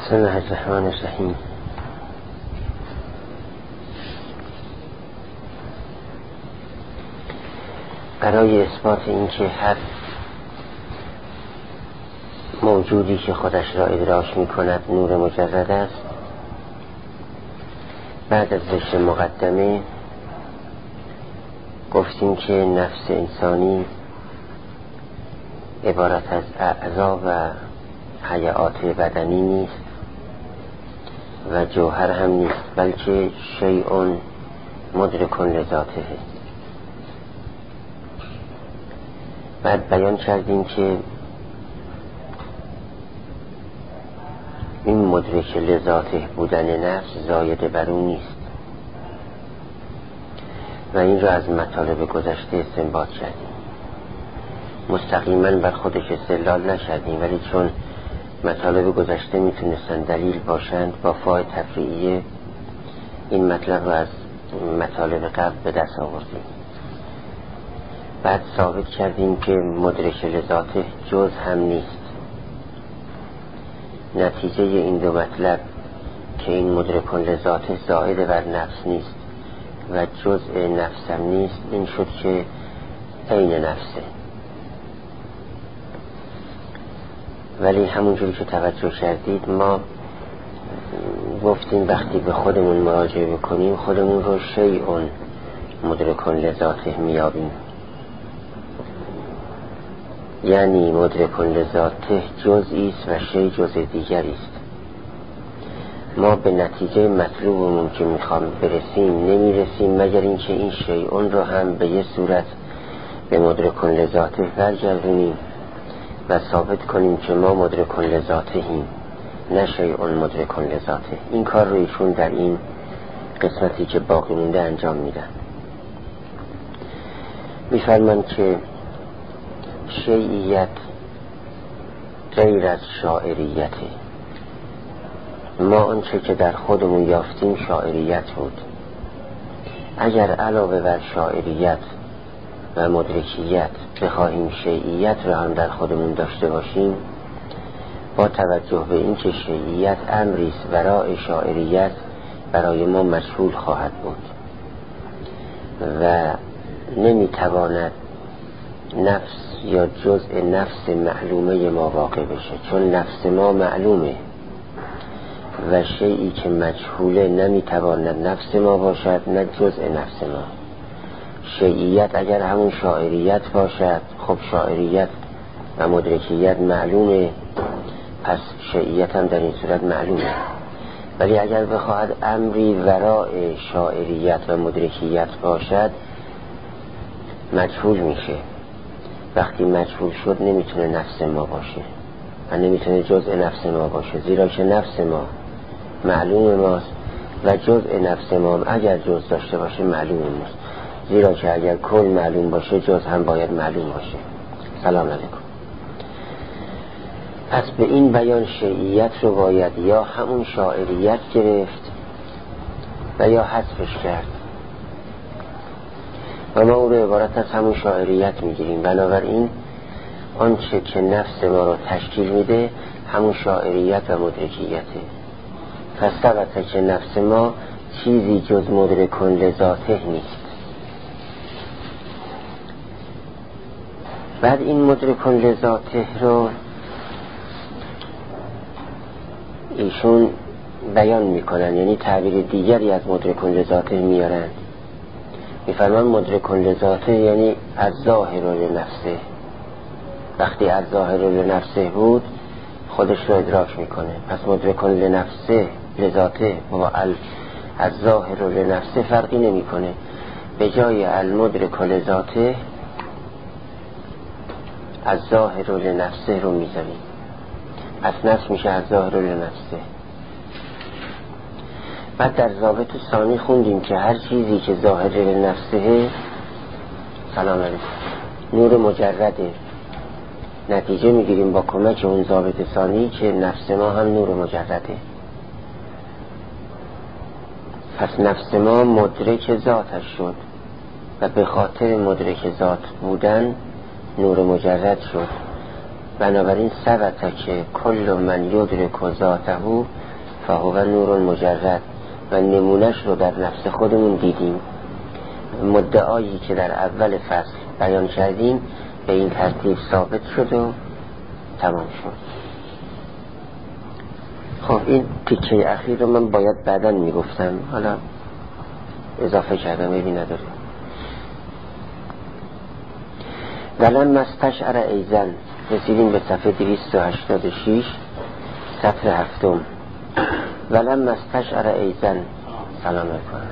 بسم الله الرحمن الرحیم. برای اثبات اینکه هر موجودی که خودش را ادراک می کند نور مجرد است، بعد از ذکر مقدمه گفتیم که نفس انسانی عبارت از اعضا و حیات بدنی نیست و جوهر هم نیست، بلکه شیء مدرک لذاته. بعد بیان کردیم که این مدرک لذاته بودن نفس زاید بر اون نیست و این را از مطالب گذشته استنباط کردیم. مستقیما بر خودش استدلال نکردیم، ولی چون مطالب گذشته میتونستن دلیل باشند، با فاید تفریعیه این مطلب را از مطالب قبل به دست آوردیم. بعد ثابت کردیم که مدرک لذاته جز هم نیست. نتیجه این دو مطلب که این مدرک لذاته زائد بر نفس نیست و جزء نفس هم نیست، این شد که عین نفسه. ولی همونجوری که توجه کردید ما گفتیم وقتی به خودمون مراجعه بکنیم خودمون رو شیء مدرک لذاته میابیم، یعنی مدرک لذاته جزئی است و شیء جزء دیگری است. ما به نتیجه مطلوبمون که میخوام برسیم نمیرسیم مگر اینکه این شیء رو هم به یه صورت به مدرک لذاته برگردونیم و ثابت کنیم که ما مدرک لذاتهیم، نه شیء مدرک لذاته. این کار رو ایشون در این قسمتی که باقی مونده انجام میدن. میفرمان که شیعیت غیر از شاعریته. ما آنچه که در خودمون یافتیم شاعریت بود. اگر علاوه بر شاعریت و مدرکیت بخواهیم شیعیت را هم در خودمون داشته باشیم، با توجه به این که شیعیت امریست وراء شاعریت برای ما مجهول خواهد بود و نمیتواند نفس یا جزء نفس معلومه ما واقع بشه، چون نفس ما معلومه و شیئی که مجهوله نمیتواند نفس ما باشد نه جزء نفس ما. شیعیت اگر همون شاعریت باشد، خب شاعریت و مدرکیت معلومه، پس شیعیت هم در این صورت معلومه. ولی اگر بخواهد امری وراء شاعریت و مدرکیت باشد مجهول میشه. وقتی مجهول شد نمیتونه نفس ما باشه و نمیتونه جزء نفس ما باشه، زیرا که نفس ما معلوم ماست و جزء نفس ما اگر جز داشته باشه معلوم ماست، زیرا که اگر کل معلوم باشه جز هم باید معلوم باشه. سلام علیکم. پس به این بیان شیعیت رو باید یا همون شاعریت گرفت و یا حذفش کرد و ما او رو عبارت از همون شاعریت میگیریم. بنابراین آنچه که نفس ما رو تشکیل میده همون شاعریت و مدرکیته. پس ثبته که نفس ما چیزی جز مدرک لذاته نیست. بعد این مدرک لذاته رو ایشون بیان میکنن، یعنی تعبیر دیگری از مدرک لذاته میارن. میفرمان مدرک لذاته یعنی از ظاهر لنفسه. وقتی از ظاهر لنفسه بود خودش رو ادراک میکنه، پس مدرک لنفسه لذاته با از ظاهر لنفسه فرقی نمیکنه. به جای المدرک لذاته از ظاهر لنفسه رو میذاریم، از نفس میشه از ظاهر لنفسه. بعد در ضابط ثانی خوندیم که هر چیزی که ظاهر لنفسه سلام علیکم نور مجرده. نتیجه میگیریم با کمک اون ضابط ثانی که نفس ما هم نور مجرده. پس نفس ما مدرک ذاتش شد و به خاطر مدرک ذات بودن نور مجرد شد بنابراین ثبت که کل من یدرک ذاته فهو نور مجرد و نمونش رو در نفس خودمون دیدیم. مدعایی که در اول فصل بیان کردیم به این ترتیب ثابت شد و تمام شد. خب این تیکه اخیر رو من باید بعداً میگفتم، حالا اضافه کردم، ایبی نداره. ولما استشعر ایزن، رسیدیم به صفحه 286 سطر هفتم. ولما استشعر ایزن، سلام علیکم.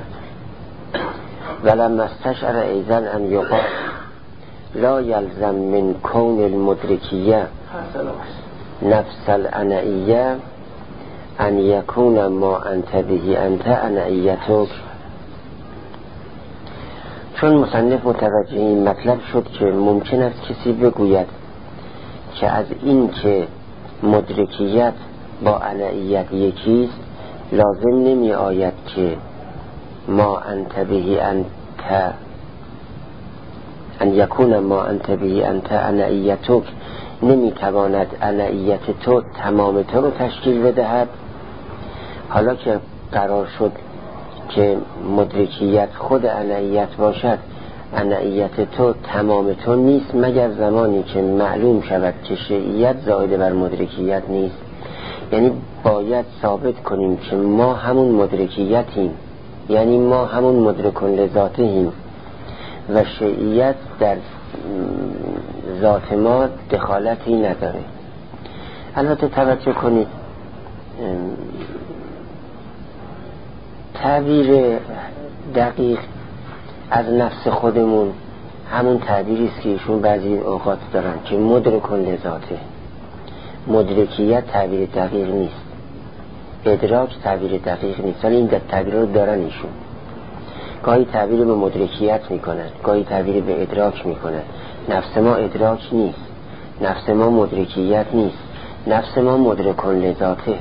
ولما استشعر ایزن ان یقال لا یلزم من کون المدرکیه نفس الانعیه ان یکون ما انت بهی انت انعیتک. چون مصنف متوجه این مطلب شد که ممکن است کسی بگوید که از این که مدرکیت با انعیت یکیست لازم نمی آید که ما انت بهی انت ان یکون ما انت بهی انت انعیتک، نمی تواند انعیت تو تمام تو رو تشکیل بدهد. حالا که قرار شد که مدرکیت خود انعیت باشد، انعیت تو تمام تو نیست مگر زمانی که معلوم شود که شیعیت زائد بر مدرکیت نیست. یعنی باید ثابت کنیم که ما همون مدرکیتیم، یعنی ما همون مدرکون لذاتیم و شیعیت در ذات ما دخالتی نداره. البته توجه کنید تعبیر دقیق از نفس خودمون همون تعبیری است که ایشون بعضی اوقات دارن که مدرکون لذاته. مدرکیت تعبیر دقیق نیست، ادراک تعبیر دقیق نیست، ولی این تعبیر رو دارن ایشون. گاهی تعبیر به مدرکیت میکنن، گاهی تعبیر به ادراک میکنن. نفس ما ادراک نیست، نفس ما مدرکیت نیست، نفس ما مدرکون لذاته،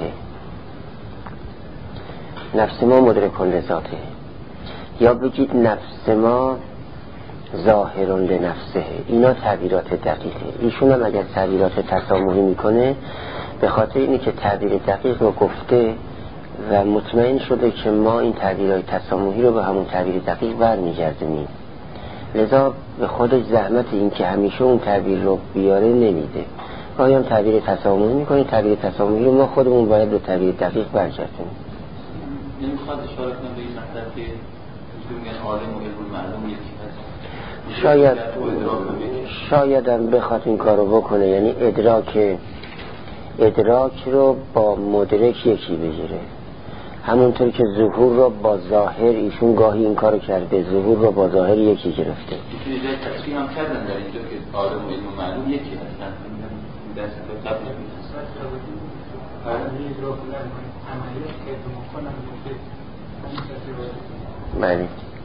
نفس ما مدرکون لذاته. یا بگید نفس ما ظاهرون لنفسه. اینا تعبیرات دقیقه. ایشون هم اگر تعبیرات تسامحی میکنه به خاطر اینه که تعبیر دقیق رو گفته و مطمئن شده که ما این تعبیرات تسامحی رو به همون تعبیر دقیق برمیگردونیم، لذا به خودش زحمت این که همیشه اون تعبیر رو بیاره نمیده. گاهی هم تعبیر تسامحی میکنه، تعبیر تسامحی رو ما خودمون باید به تعبیر دقیق برگردونیم. نمیخواد اشاره کنم به این مطلب که میگن عالم و علم معلوم یکی هست. شاید هم بخواد این کارو بکنه، یعنی ادراک رو با مدرک یکی بگیره. همونطور که ظهور رو با ظاهر، ایشون گاهی این کارو کرده، ظهور رو با ظاهر یکی گرفته. ایشون اینجا تصریح هم کردن در اینجا که عالم و علم معلوم یکی هستن. دست به قبل بله.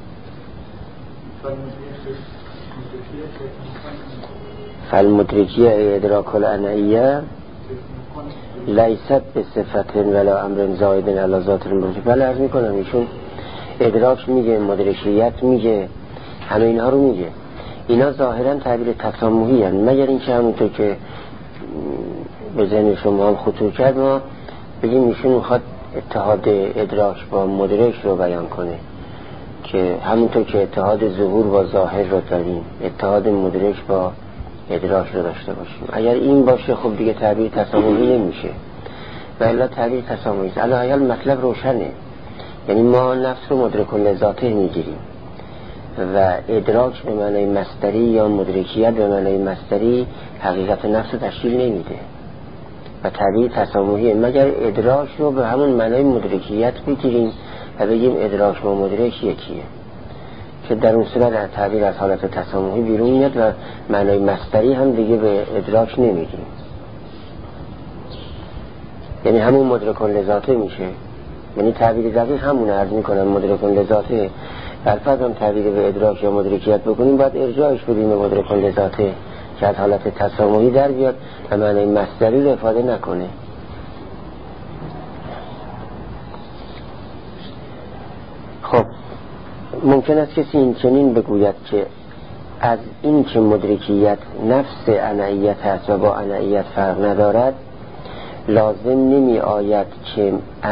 فالمدرکیه ادراک الانعیه لیست به صفت ولا امر زائد علی ذات المدرک. بله عرض میکنم ایشون ادراک میگه، مدرکیت میگه، همه اینها رو میگه. اینا ظاهرا تعبیر تسامحی هستند، مگر اینکه همونطور که به ذهن شما هم خطور کرد ما بگیم ایشون میخواد اتحاد ادراک با مدرک رو بیان کنه، که همونطور که اتحاد ظهور با ظاهر رو داریم، اتحاد مدرک با ادراک رو داشته باشیم. اگر این باشه خب دیگه تعبیر تسامحی نمیشه، و الا تعبیر تسامحی است. الان مطلب روشنه، یعنی ما نفس رو مدرکون لذاته میگیریم و ادراک به معنای مصدری یا مدرکیت به معنای مصدری حقیقت نفس رو تشکیل نمیده و تعبیر تسامحیه، مگر ادراک رو به همون معنای مدرکیت بگیریم و بگیم ادراک با مدرک یکیه، که در اون صورت تعبیر از حالت تسامحی بیرون میاد و معنای مصدری هم دیگه به ادراک نمیگیم، یعنی همون مدرکون لذاته میشه. یعنی تعبیر دقیق همون عرض میکنم، مدرکون لذاته. البته هم تعبیر به ادراک یا مدرکیت بکنیم باید ارجاعش بدیم به مدرکون لذاته که از حالت تسامحی در بیاد و معنای مصدری رو افاده نکنه. خب ممکن است کسی این چنین بگوید که از این که مدرکیت نفس انعیت است و با انعیت فرق ندارد لازم نمی آید که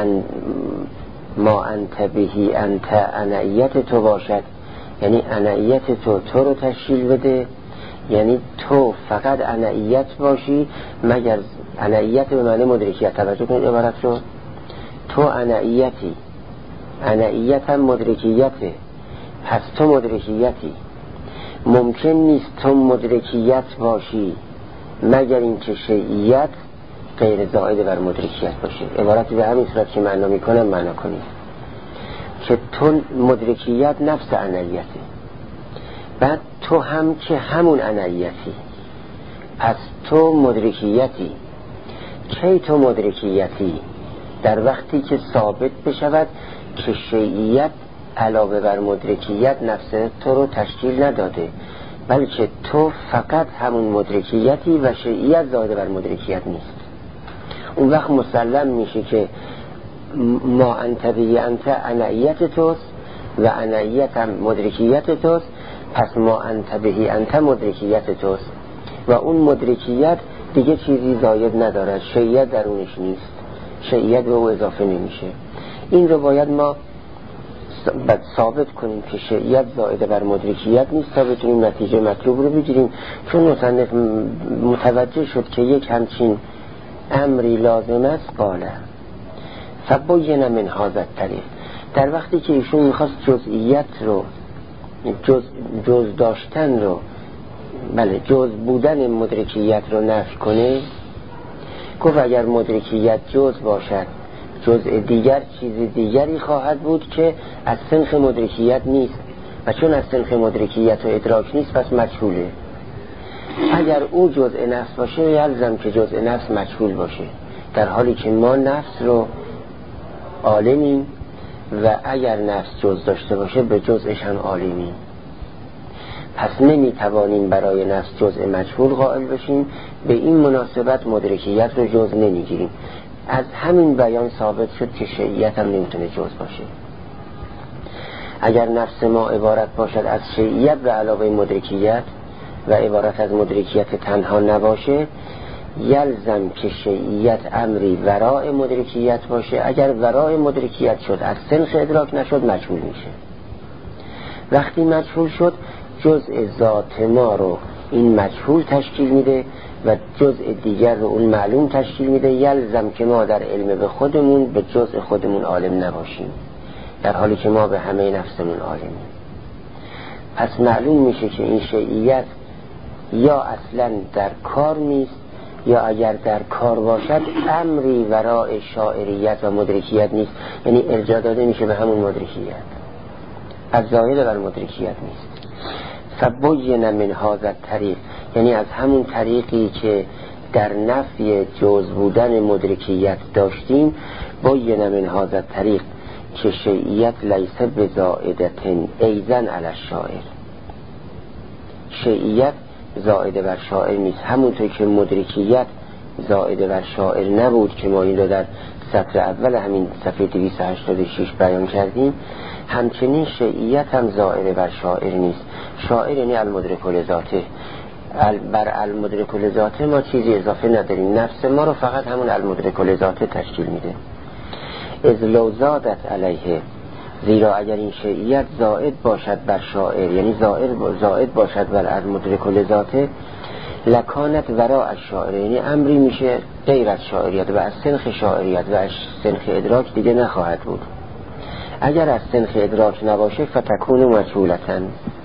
ما انت بهی انت انعیت تو باشد، یعنی انعیت تو رو تشکیل بده، یعنی تو فقط انعیت باشی، مگر انعیت به معنی مدرکیت. توجه کنید عبارت رو، تو انعیتی، انعیت هم مدرکیته، پس تو مدرکیتی. ممکن نیست تو مدرکیت باشی مگر اینکه شیعیت غیر زائد بر مدرکیت باشه. عبارتی به همین صورت که معنا میکنم معنا کنید که تو مدرکیت نفس انعیته، بعد تو هم که همون انعیتی، پس تو مدرکیتی. کی تو مدرکیتی؟ در وقتی که ثابت بشود که شیعیت علاوه بر مدرکیت نفس تو رو تشکیل نداده، بلکه تو فقط همون مدرکیتی و شیعیت زائد بر مدرکیت نیست. اون وقت مسلم میشه که ما انت بهی انت انعیت توست و انعیت هم مدرکیت توست، پس ما انت بهی انت مدرکیت توست و اون مدرکیت دیگه چیزی زاید ندارد، شیعیت درونش نیست، شیعیت به او اضافه نمیشه. این رو باید ما ثابت کنیم که شیعیت زائد بر مدرکیت نیست تا بتونیم نتیجه مطلوب رو بگیریم. چون مصنف متوجه شد که یک همچین امری لازم است، قاله فبین من هذا الطریق. در وقتی که ایشون میخواست جزئیت رو، جز داشتن رو، بله جز بودن مدرکیت رو نفی کنه، گفت اگر مدرکیت جز باشد، جزء دیگر چیز دیگری خواهد بود که از سنخ مدرکیت نیست و چون از سنخ مدرکیت و ادراک نیست پس مجهوله. اگر او جزء نفس باشه یلزم که جزء نفس مجهول باشه، در حالی که ما نفس رو عالمیم و اگر نفس جز داشته باشه به جزءش هم عالمیم. پس نمیتوانیم برای نفس جزء مجهول قائل بشیم، به این مناسبت مدرکیت رو جز نمیگیریم. از همین بیان ثابت شد که شیعیت هم نمیتونه جز باشه. اگر نفس ما عبارت باشد از شیعیت به علاوه مدرکیت و عبارت از مدرکیت تنها نباشه، یلزم که شیعیت امری وراء مدرکیت باشه. اگر وراء مدرکیت شد، از سنخ ادراک نشد، مجهول میشه. وقتی مجهول شد، جزء ذات ما رو این مجهول تشکیل میده و جزء دیگر رو اون معلوم تشکیل میده. یلزم که ما در علم به خودمون به جزء خودمون عالم نباشیم، در حالی که ما به همه نفسمون عالمیم. پس معلوم میشه که این شیعیت یا اصلا در کار نیست، یا اگر در کار باشد امری وراء شاعریت و مدرکیت نیست، یعنی ارجاع داده میشه به همون مدرکیت، از زائد بر مدرکیت نیست. فبین من هذا الطریق، یعنی از همون طریقی که در نفی جز بودن مدرکیت داشتیم، بین من هذا الطریق که شیعیت لیس بزائدة ایضا علی الشاعر، شیعیت زائد بر شاعر نیست. همونطور که مدرکیت زائد بر شاعر نبود که ما این رو در سطر اول همین صفحه 286 بیان کردیم، همچنین شیعیت هم زائد بر شاعر نیست. شاعر یعنی المدرک لذاته، بر المدرک لذاته ما چیزی اضافه نداریم، نفس ما رو فقط همون المدرک لذاته تشکیل میده. اذ لو زادت علیه، زیرا اگر این شیعیت زائد باشد بر شاعر، یعنی زائد باشد بر المدرک لذاته، لکانت وراء الشاعر، یعنی امری میشه غیر از شاعریت و از سنخ شاعریت و از سنخ ادراک دیگه نخواهد بود. اگر از سنخ ادراک نباشه فتکون مجهولتن،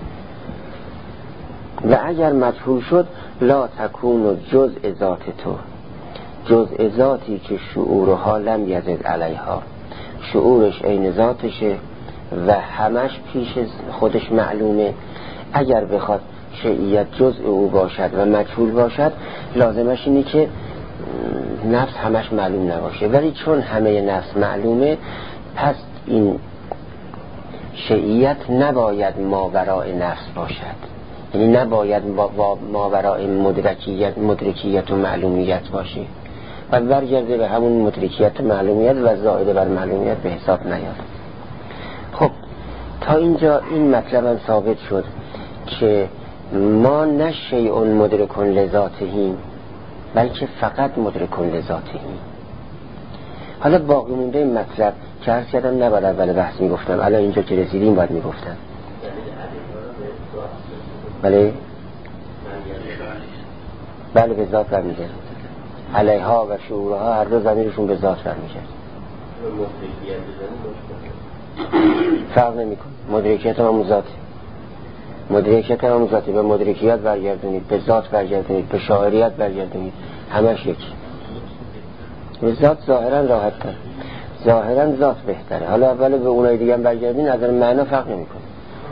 و اگر مجهول شد لا تکون جزء ذات تو، جزء ذاتی که شعورها لم یزد علیها، شعورش عین ذاتشه و همش پیش خودش معلومه. اگر بخواد شیعیت جزء او باشد و مجهول باشد، لازمش اینه که نفس همش معلوم نباشه، ولی چون همه نفس معلومه، پس این شیعیت نباید ماوراء نفس باشد، یعنی نباید ماوراء مدرکیت و معلومیت باشه و برگرده به همون مدرکیت معلومیت و زائد بر معلومیت به حساب نیاد. خب تا اینجا این مطلب هم ثابت شد که ما نه شیء مدرک لذاتهیم بلکه فقط مدرک لذاتهیم. حالا باقی مونده این مطلب که عرض کردم نباید اول بحث میگفتم، الان اینجا که رسیدیم باید میگفتم. بله بله به ذات برمیگرد، علیها و شعورها هر دو ضمیرشون به ذات برمیگرد. فرق نمیکنه، مدرکیت هم ذاته، مدرکیت هم ذاته. به مدرکیت برگردونید، به ذات برگردونید، به شاعریت برگردونید، همش یکی. به ذات ظاهرا راحت تر، ظاهرا ذات بهتره. حالا اول به اونای دیگه هم برگردین، از نظر معنا فرق نمیکنه.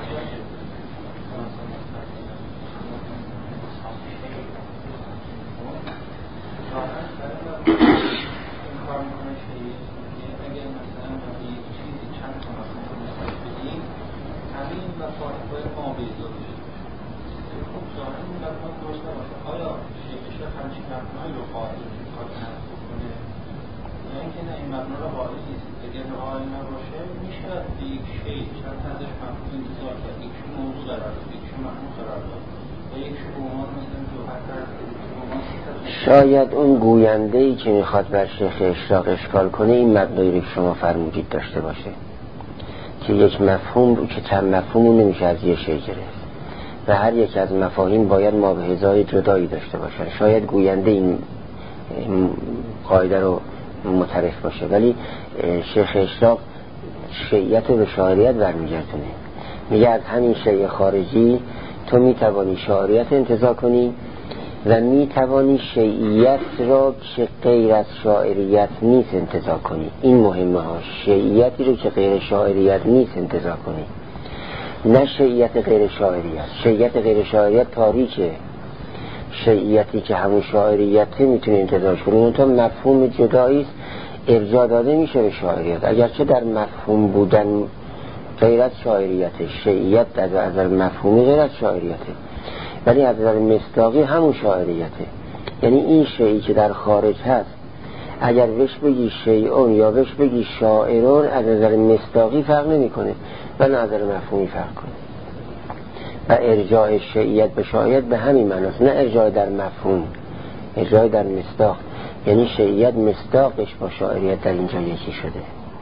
شاید اون گوینده‌ای که میخواد بر شیخ اشراق اشکال کنه این مبنایی رو که شما فرمودید داشته باشه که یک مفهوم که چند مفهوم نمیشه از یه شی گرفت و هر یک از مفاهیم باید مابحث‌های جدایی داشته باشن. شاید گوینده این قاعده رو مترف باشه، ولی شیخ اشراق شیعیت رو به شاعریت برمیگردونه. میگه از همین شیء خارجی تو میتوانی شاعریت انتزاع کنی و میتوانی شیعیت را که غیر از شاعریت نیست انتزاع کنی. این مهمه ها، شیعیتی رو که غیر شاعریت نیست انتزاع کنی، نه شیعیت غیر شاعریت. شیعیت غیر شاعریت تاریکه، شیعیتی که همون شاعریت میتونی انتزاع کنی. اون تا مفهوم جدایی است، ارجاع داده میشه به شاعریت، اگرچه در مفهوم بودن غیر از شاعریت. شیعیت از نظر مفهومی غیر از شاعریته، ولی از نظر مصداقی همون شاعریته. یعنی این شیعی که در خارج هست اگر بهش بگی شیعون یا بهش بگی شاعرون از نظر مصداقی فرق نمی کنه، ولی از نظر مفهومی فرق کنه. و ارجاع شیعیت به شاعریت به همین معناست، نه ارجاع در مفهوم، ارجاع در مصداق. یعنی شیعیت مصداقش با شاعریت در اینجا یکی شده.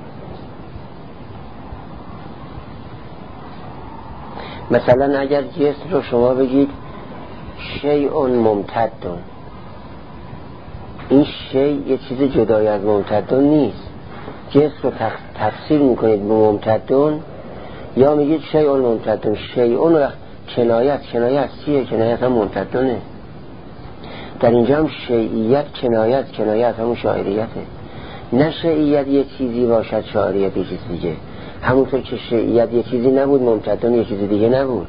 مثلا اگر جسم رو شما بگید شیء ممتدون، این شیء یه چیز جدای از ممتدون نیست. جسم رو تفسیر میکنید به ممتدون یا میگید شیء ممتدون. شیء رو کنایت چیه؟ کنایت هم ممتدونه. در اینجا هم شیعیت کنایت همون شاعریته. نه شیعیت یه چیزی باشد شاعریت یه چیز دیگه، همونطور که شیعیت یه چیزی نبود ممتدون یه چیز دیگه نبود.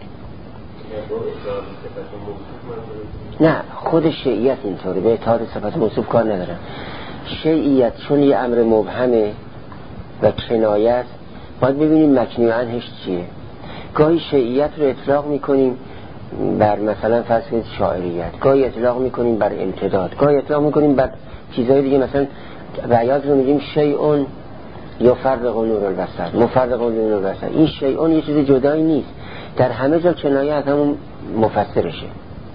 نه، خود شیعیت اینطوره، به اتحاد صفت موصوف کار ندارن. شیعیت چون یه امر مبهمه و کنایت، باید ببینیم مکنی عنهش چیه. گاهی شیعیت رو اطلاق میکنیم بر مثلا فرض کنید شاعریت، گاهی اطلاق میکنیم بر امتداد، گاهی اطلاق میکنیم بر چیزهای دیگه. مثلا بیاض رو میگیم شیعون یا فرق نور البصر، مفرق نور البصر. این شیعون یه چیز جدایی نیست، در همه جا کنایت همون مفسرشه،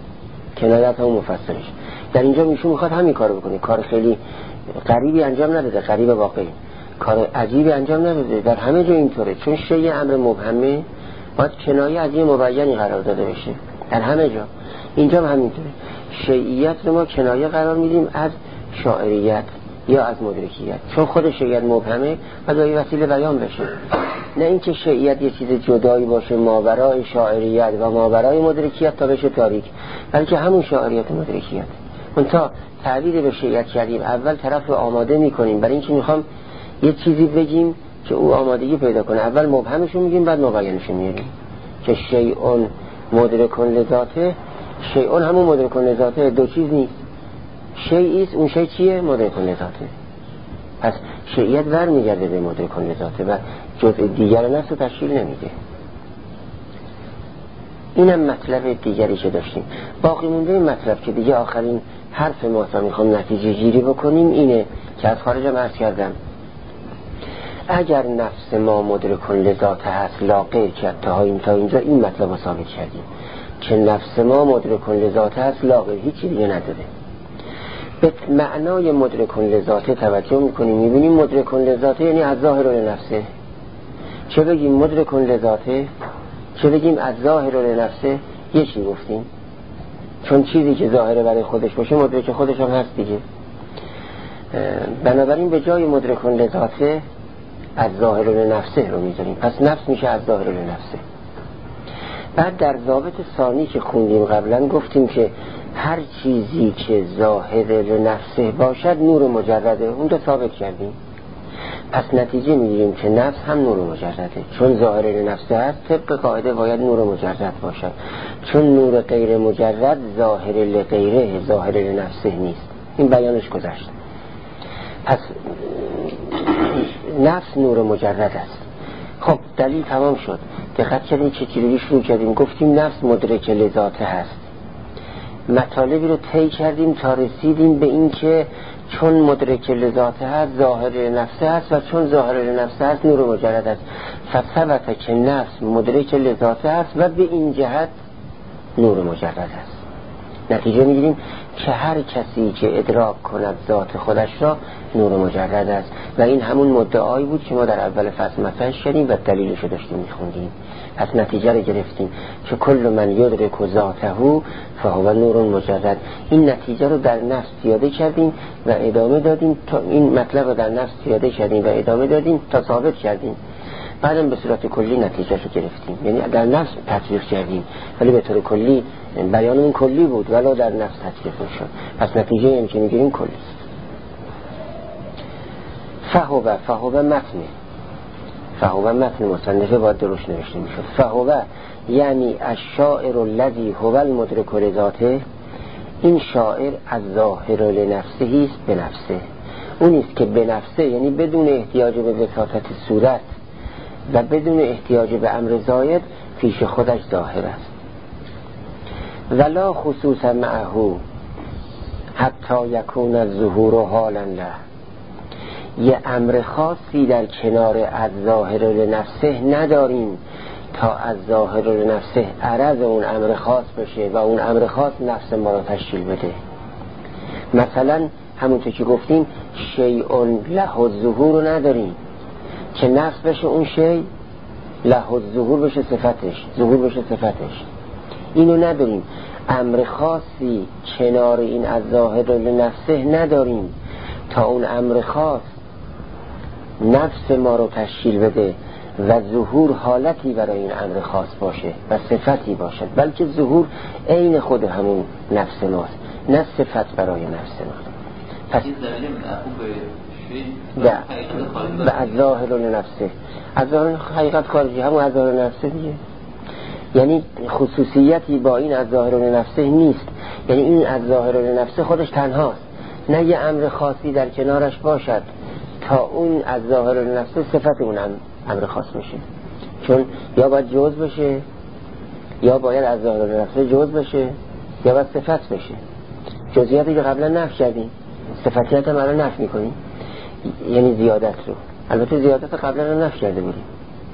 در اینجا میشون میخواد همین کارو بکنه. کار خیلی غریبی انجام نداده، غریب واقعی، کار عجیبی انجام نداده، در همه جا اینطوره. چون شیء امر مبهمه باید کنایه از یه مبینی قرار داده بشه، در همه جا. اینجا هم همینطوره، شیعیت رو ما کنایه قرار میدیم از شاعریت یا از مدرکیت، چون خود شیعیت مبهمه و دایی وسیله بیان بشه. نه اینکه شیعیت یه چیز جدایی باشه ماورای شاعریت و ماورای مدرکیت تا بشه تاریک، بلکه همون شاعریت و مدرکیت. اون تا تعبیر به شیعیت کردیم، اول طرف رو آماده میکنیم برای اینکه میخوام یه چیزی بگیم که او آمادگی پیدا کنه. اول مبهمشو میگیم بعد مبینشو میاریم که شیعون مدرکون لذاته. شیعون همون مدرکون لذاته، دو چیز نیست. شیعیست، اون شیع چیه؟ مدرکون لذاته. پس شیعیت برمیگرده به مدرکون لذاته و جزء دیگر نفس رو تشکیل نمیده. اینم مطلب دیگری که داشتیم. باقی مونده این مطلب که دیگه آخرین حرف ما تا میخوام نتیجه گیری بکنیم اینه که از خارجم عرض کردم. اگر نفس ما مدرکون لذاته هست لا غیر که تا اینجا این مطلب رو ثابت کردیم. که نفس ما مدرکن لذاته است لا غیر، هیچی دیگه نداره. به معنای مدرکن لذاته توجه میکنیم، میبینیم مدرکن لذاته یعنی از ظاهر لنفسه. چه بگیم مدرکن لذاته، چه بگیم از ظاهر لنفسه، یه چی گفتیم، چون چیزی که ظاهره برای خودش باشه مدرک خودش هم هست دیگه. بنابراین به جای مدرکن لذاته از ظاهر لنفسه رو میذاریم، پس نفس میشه از ظاهر لنفسه. بعد در ضابط ثانی که خوندیم قبلا گفتیم که هر چیزی که ظاهر لنفسه باشد نور مجرده، اون رو ثابت کردیم. پس نتیجه میگیریم که نفس هم نور مجرده، چون ظاهر لنفسه هست طبق قاعده باید نور مجرد باشد، چون نور غیر مجرد ظاهر لغیره ظاهر لنفسه نیست. این بیانش گذشت. پس نفس نور مجرد است. خب دلیل تمام شد. دقت کردیم چه چیزی شروع کردیم، گفتیم نفس مدرک لذاته هست. مطالبی رو طی کردیم تا رسیدیم به این که چون مدرک لذاته هست ظاهر نفسه هست و چون ظاهر نفسه هست نور مجرد است. فثبت که نفس مدرک لذاته هست و به این جهت نور مجرد است. نتیجه میگیریم که هر کسی که ادراک کند ذات خودش را نور مجرد است و این همون مدعایی بود که ما در اول فصل مطرح کردیم و دلیلش رو داشتیم میخوندیم. پس نتیجه رو گرفتیم که کل من یدرک ذاته فهو نور مجرد. این نتیجه رو در نفس پیاده کردیم و ادامه دادیم تا این مطلب رو در نفس پیاده کردیم و ادامه دادیم تا ثابت کردیم. بعدم به صورت کلی نتیجه رو گرفتیم، یعنی در نفس تطبیق کردیم ولی به طور کلی بیانمون کلی بود ولی در نفس تطبیق شد. پس نتیجه این که میگیریم کلی است. فهو متن مصنفه باید درست نوشته میشد. فهو یعنی الشاعر الذی هو المدرک لذاته، این شاعر از ظاهر لنفسه است به نفسه، اونیست که به نفسه یعنی بدون احتیاج به وساطت صورت و بدون احتیاج به امر زاید پیش خودش ظاهر است. ولا خصوص معه حتی یکون الظهور حالا له، یه امر خاصی در کنار از ظاهر لنفسه نداریم تا از ظاهر لنفسه عرض اون امر خاص بشه و اون امر خاص نفس ما را تشکیل بده. مثلا همونطور که گفتیم شیء له الظهور رو نداریم که نفس بشه اون شیء، له الظهور بشه صفتش، ظهور بشه صفتش، اینو نداریم. امر خاصی کنار این از ظاهر لنفسه نداریم تا اون امر خاص نفس ما رو تشکیل بده و ظهور حالتی برای این امر خاص باشه و صفتی باشد، بلکه ظهور عین خود همون نفس ماست، نه صفت برای نفس ماست. پس به از ظاهر لنفسه، از ظاهر حقیقت خارجی همون از ظاهر لنفسه دیگه، یعنی خصوصیتی با این از ظاهر لنفسه نیست، یعنی این از ظاهر لنفسه خودش تنهاست، نه یه امر خاصی در کنارش باشد تا اون از ظاهر لنفسه صفت اون امر خاص میشه، چون یا باید جز بشه یا باید از ظاهر لنفسه جز بشه یا باید صفت بشه. جزئیاتی که قبلا نفی کردیم صفتیت هم الان نفی میکنیم، یعنی زیادت رو. البته زیادت قبلا رو نفی کرده بودیم،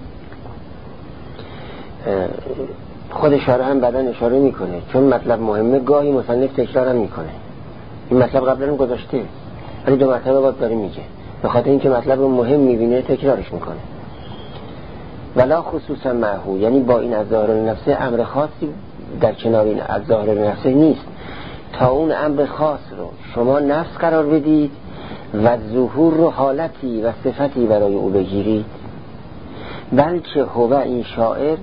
خود اشاره هم بعدا اشاره میکنه چون مطلب مهمه، گاهی مصنف تکرار هم میکنه. این مطلب قبلا هم گذاشته ولی دو مرتبه باید داره میگه، به خاطر اینکه مطلب رو مهم میبینه تکرارش میکنه. ولا خصوصا معهو یعنی با این از ظاهر نفسه امر خاصی در کنار این از ظاهر نفسه نیست تا اون امر خاص رو شما نفس قرار بدید و ظهور رو حالتی و صفتی برای او بگیرید، بلکه هو این شاعر،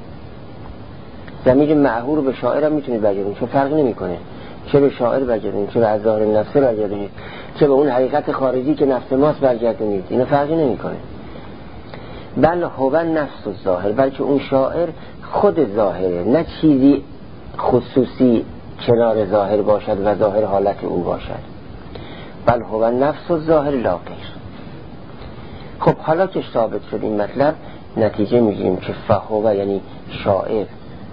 ضمیر معهو رو به شاعر هم میتونید برگردونید چون فرق نمیکنه، چه به شاعر برگردونید چه به از ظاهر نفسه برگردونید چه به اون حقیقت خارجی که نفس ماست برگردونید، اینا فرقی نمیکنه. بل هو نفس الظاهر، بلکه اون شاعر خود ظاهره، نه چیزی خصوصی کنار ظاهر باشد و ظاهر حالت او باشد. بل هو نفس الظاهر لا غیر. خب حالا که ثابت شد این مطلب، نتیجه میگیریم که فهو یعنی شاعر.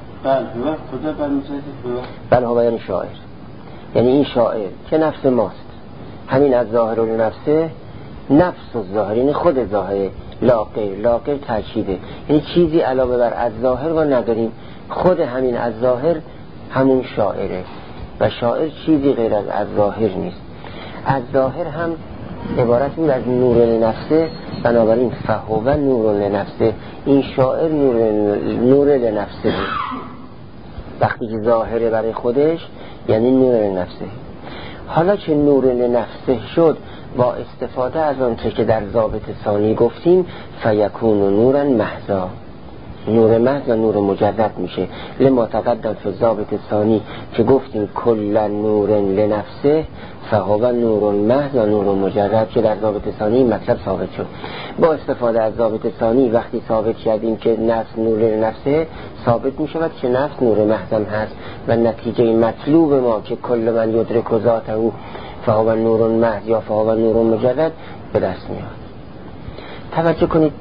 بل هو یعنی شاعر، یعنی این شاعر که نفس ماست، همین از ظاهر و نفسه نفس و ظاهر یعنی خود ظاهر، لا غیر تأکیده، یعنی چیزی علاوه بر از ظاهر ما نداریم، خود همین از ظاهر همون شاعره و شاعر چیزی غیر از ظاهر نیست. از ظاهر هم عبارت بود از نور لنفسه، بنابراین فهو نور لنفسه، این شاعر نور لنفسه بود. وقتی که ظاهره برای خودش یعنی نور لنفسه. حالا که نور لنفسه شد با استفاده از آن که در ضابط ثانی گفتیم فیکون نورا محضا، نور محض و نور مجرد میشه. لما تقدم فی ضابط ثانی که گفتیم کل نور لنفسه فهو نور محض و نور مجرد که در ضابط ثانی مطلب ثابت شد. با استفاده از ضابط ثانی وقتی ثابت کردیم که نفس نور لنفسه، ثابت میشود که نفس نور محض هم هست و نتیجه مطلوب ما که کل من یدرک ذاته فهو نور محض یا فهو نور مجرد به دست میاد. توجه کنید،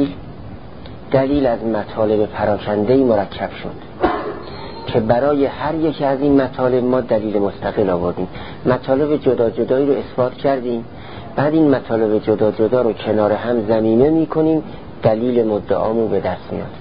دلیل از مطالب پراکنده‌ای مرکب شد که برای هر یک از این مطالب ما دلیل مستقل آوردیم. مطالب جدا جدایی رو اثبات کردیم، بعد این مطالب جدا جدا رو کنار هم ضمیمه میکنیم، دلیل مدعامو به دست میاد.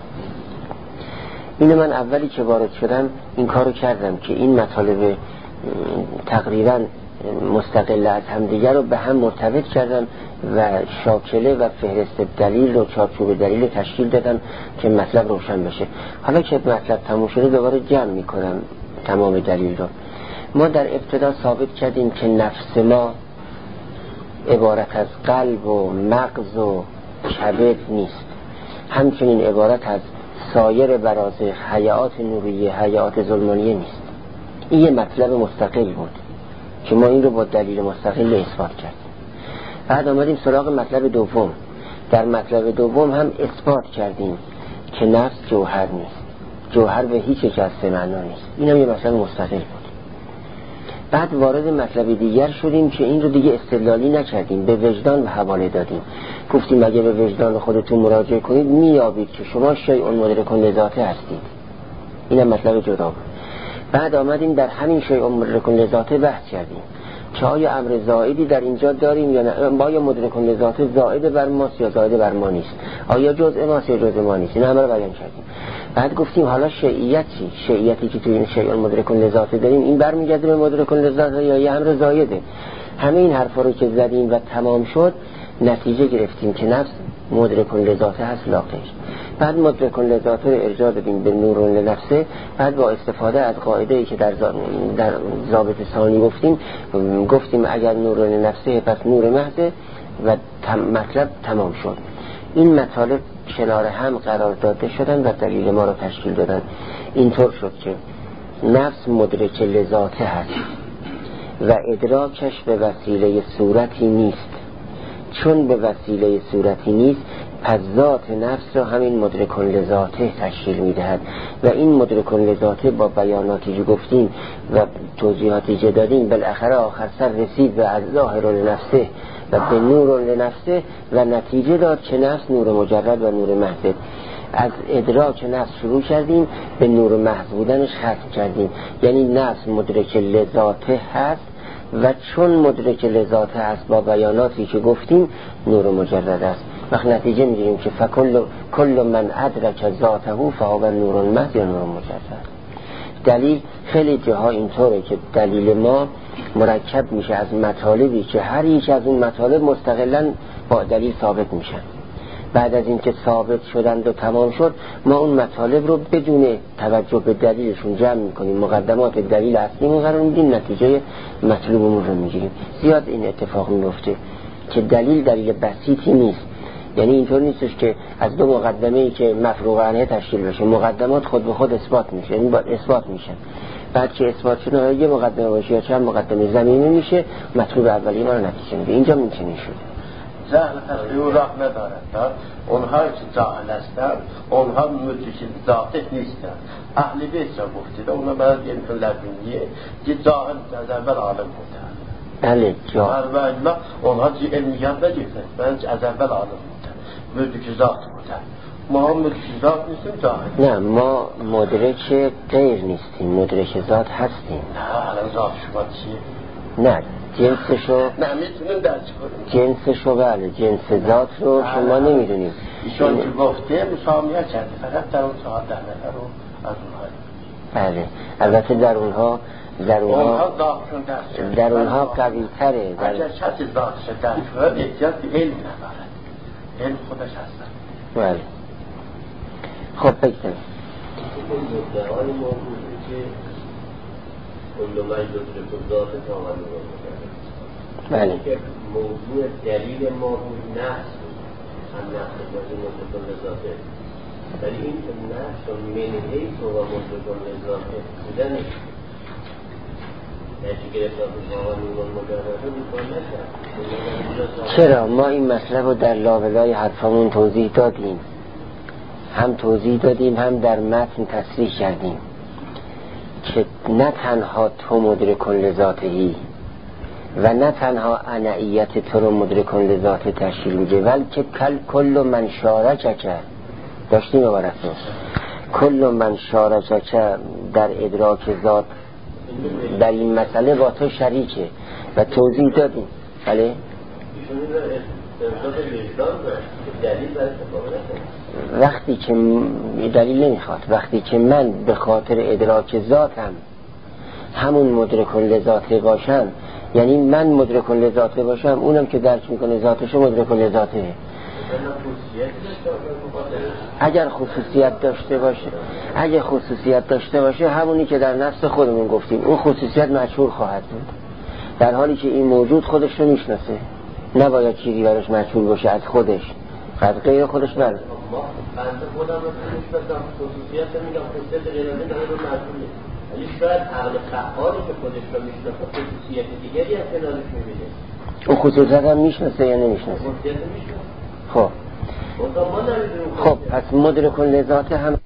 اینو من اولی که وارد شدم این کارو کردم که این مطالب تقریبا مستقل از همدیگر رو به هم مرتبط کردم و شاکله و فهرست دلیل رو، چارچوب دلیل رو تشکیل دادم که مطلب روشن بشه. حالا که مطلب تموم شده دوباره جمع میکنم تمام دلیل رو. ما در ابتدا ثابت کردیم که نفس ما عبارت از قلب و مغز و کبد نیست، همچنین عبارت از سایر برازخ، حیات نوریه، حیات ظلمانیه نیست. این یه مطلب مستقل بود که ما این رو با دلیل مستقل اثبات کردیم. بعد آمدیم سراغ مطلب دوم. در مطلب دوم هم اثبات کردیم که نفس جوهر نیست، جوهر به هیچ یک از سه معنا نیست. این هم یه مطلب مستقل بود. بعد وارد مطلب دیگر شدیم که این رو دیگه استدلالی نکردیم، به وجدان و حواله دادیم. گفتیم اگه به وجدان خودتون مراجعه کنید میابید که شما شیء مدرک لذاته هستید. این هم مطلب جدا بود. بعد آمدیم در همین شیء مدرک لذاته بحث کردیم که آیا امر زائدی در اینجا داریم یا نه، آیا مدرک لذاته زائد بر ماست یا زائد بر ما نیست، آیا جزء ماست یا جزء ما نیست. این همه رو بیان کردیم. بعد گفتیم حالا شیعیت چی؟ شیعیتی که توی این شیء مدرک لذاته داریم این برمیگرده به مدرک لذاته یا یه امر زائده. همه این حرفا رو که زدیم و تمام شد نتیجه گرفتیم که نفس مدرک لذاته هست لا غیر. بعد مدرک لذاته رو ارجاع دادیم به نور لنفسه. بعد با استفاده از قاعده‌ای که در ضابط ثانی گفتیم اگر نور لنفسه پس نور محض و مطلب تمام شد. این مطالب کنار هم قرار داده شدن و دلیل ما رو تشکیل دادن. اینطور شد که نفس مدرک لذاته هست و ادراکش به وسیله صورتی نیست. چون به وسیله صورتی نیست پس ذات نفس را همین مدرک لذاته تشکیل میدهد و این مدرک لذاته با بیاناتی که گفتیم و توضیحاتی که دادیم بالاخره آخر سر رسید به از ظاهر لنفسه و به نور لنفسه و نتیجه داد که نفس نور مجرد و نور محض. از ادراک نفس شروع کردیم به نور محض بودنش ختم کردیم، یعنی نفس مدرک لذاته هست و چون مدرک لذاته است با بیاناتی که گفتیم نور مجرد است. وقت نتیجه میگیریم که کل من ادرک ذاته فهو نور محض یا نور مجرد. دلیل خیلی جاها اینطوره که دلیل ما مرکب میشه از مطالبی که هر یک از اون مطالب مستقلا با دلیل ثابت میشن. بعد از اینکه ثابت شدند و تمام شد ما اون مطالب رو بدون توجه به دلیلشون جمع میکنیم، مقدمات دلیل اصلیمون قرار میدیم، نتیجه مطلوبمون رو میگیریم. زیاد این اتفاق میفته که دلیل بسیطی نیست، یعنی اینطور نیستش که از دو مقدمه‌ای که مفروغ عنه تشکیل بشه مقدمات خود به خود اثبات میشه، یعنی باید اثبات میشن. بعد که اثبات شده یه مقدمه باشه یا چند مقدمه زمینه میشه، مطلوب اولی ما رو نتیجه میده. اینجا چنین شده. جهل تقریبا راه ندارند. اونها که جاهل هستند اونها مدرک ذاته نیستند. اهل بیت را گفتید اونا بعد این لبنیه که جاهل از اول عالم بودند. بله جاهل و اونها که علمیت نگفتند از اول عالم بودند، مدرک ذات بودند. ما مدرک ذات نیستیم، جاهل. نه ما مدرک غیر نیستیم، مدرک ذات هستیم. نه الان ذات شما چیه؟ نه جنسشو نمیتونیم درک کنیم. جنسشو بله جنس ذات رو شما نمیدونیم. ایشون که گفته مسامیت کرده فقط در اون ساعت 10 نفر رو از اونها. بله البته در اونها در اونها قوی تره. اگر کسی ذاتش درک کنه احتیاج به علم نداره، علم خودش هستن. بله خب بگذاریم مدعای موجوده که کل من یدرک ذات کامل رو بله که موضوع دلیل ما بود نفس هم نفس بازی مدرکون لذاته، ولی این نفس و منحیث و مدرکون لذاته بودن نتیجه گرفتن با نوران مجرده میکن نشد. چرا ما این مطلب رو در لابلای حرفمون توضیح دادیم، هم توضیح دادیم هم در متن تصریح کردیم که نه تنها تو مدرک لذاتهی و نه تنها انعیت تو رو مدرک لذات تشکیل میده، بلکه کل من شارکک داشتیم عبارت رو کل من شارکک در ادراک ذات در این مسئله با تو شریکه و توضیح دادیم. بله وقتی که دلیل نمیخواد، وقتی که من به خاطر ادراک ذاتم همون مدرک لذاته باشم، یعنی من مدرک لذاته باشم اونم که درک میکنه ذاتشو مدرک لذاته. اگر خصوصیت داشته باشه همونی که در نفس خودمون گفتیم اون خصوصیت مجهول خواهد بود، در حالی که این موجود خودش رو میشناسه، نباید چیزی براش مجهول باشه از خودش، از غیر خودش بله. بنده خودم رو میشناسم، خصوصیت میگم خصوصیت غیرانی داره رو مجهوله، ولی شاید عقل فعالی که خودش رو میشناسه خصوصیت دیگری از کنارش میبینه. اون خصوصیت هم میشناسه یا نمیشناسه؟ خصوصیت میشناسه. خب خب پس مدرک لذات هم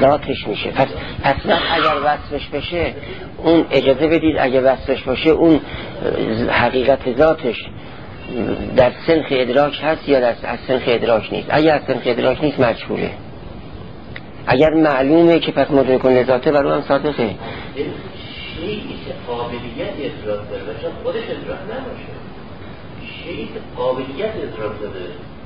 ذاتش میشه. پس اصلا اگر وصفش بشه اون اجازه بدید اگر وصفش باشه اون حقیقت ذاتش در سنخ ادراک هست یا از سنخ ادراک نیست. اگر از سنخ ادراک نیست مجهوله. اگر معلومه که پس مدرک ذاته برای هم صادقه. شیعی که قابلیت ادراک داره و چون خودش ادراک نباشه، شیعی که قابلیت ادراک داره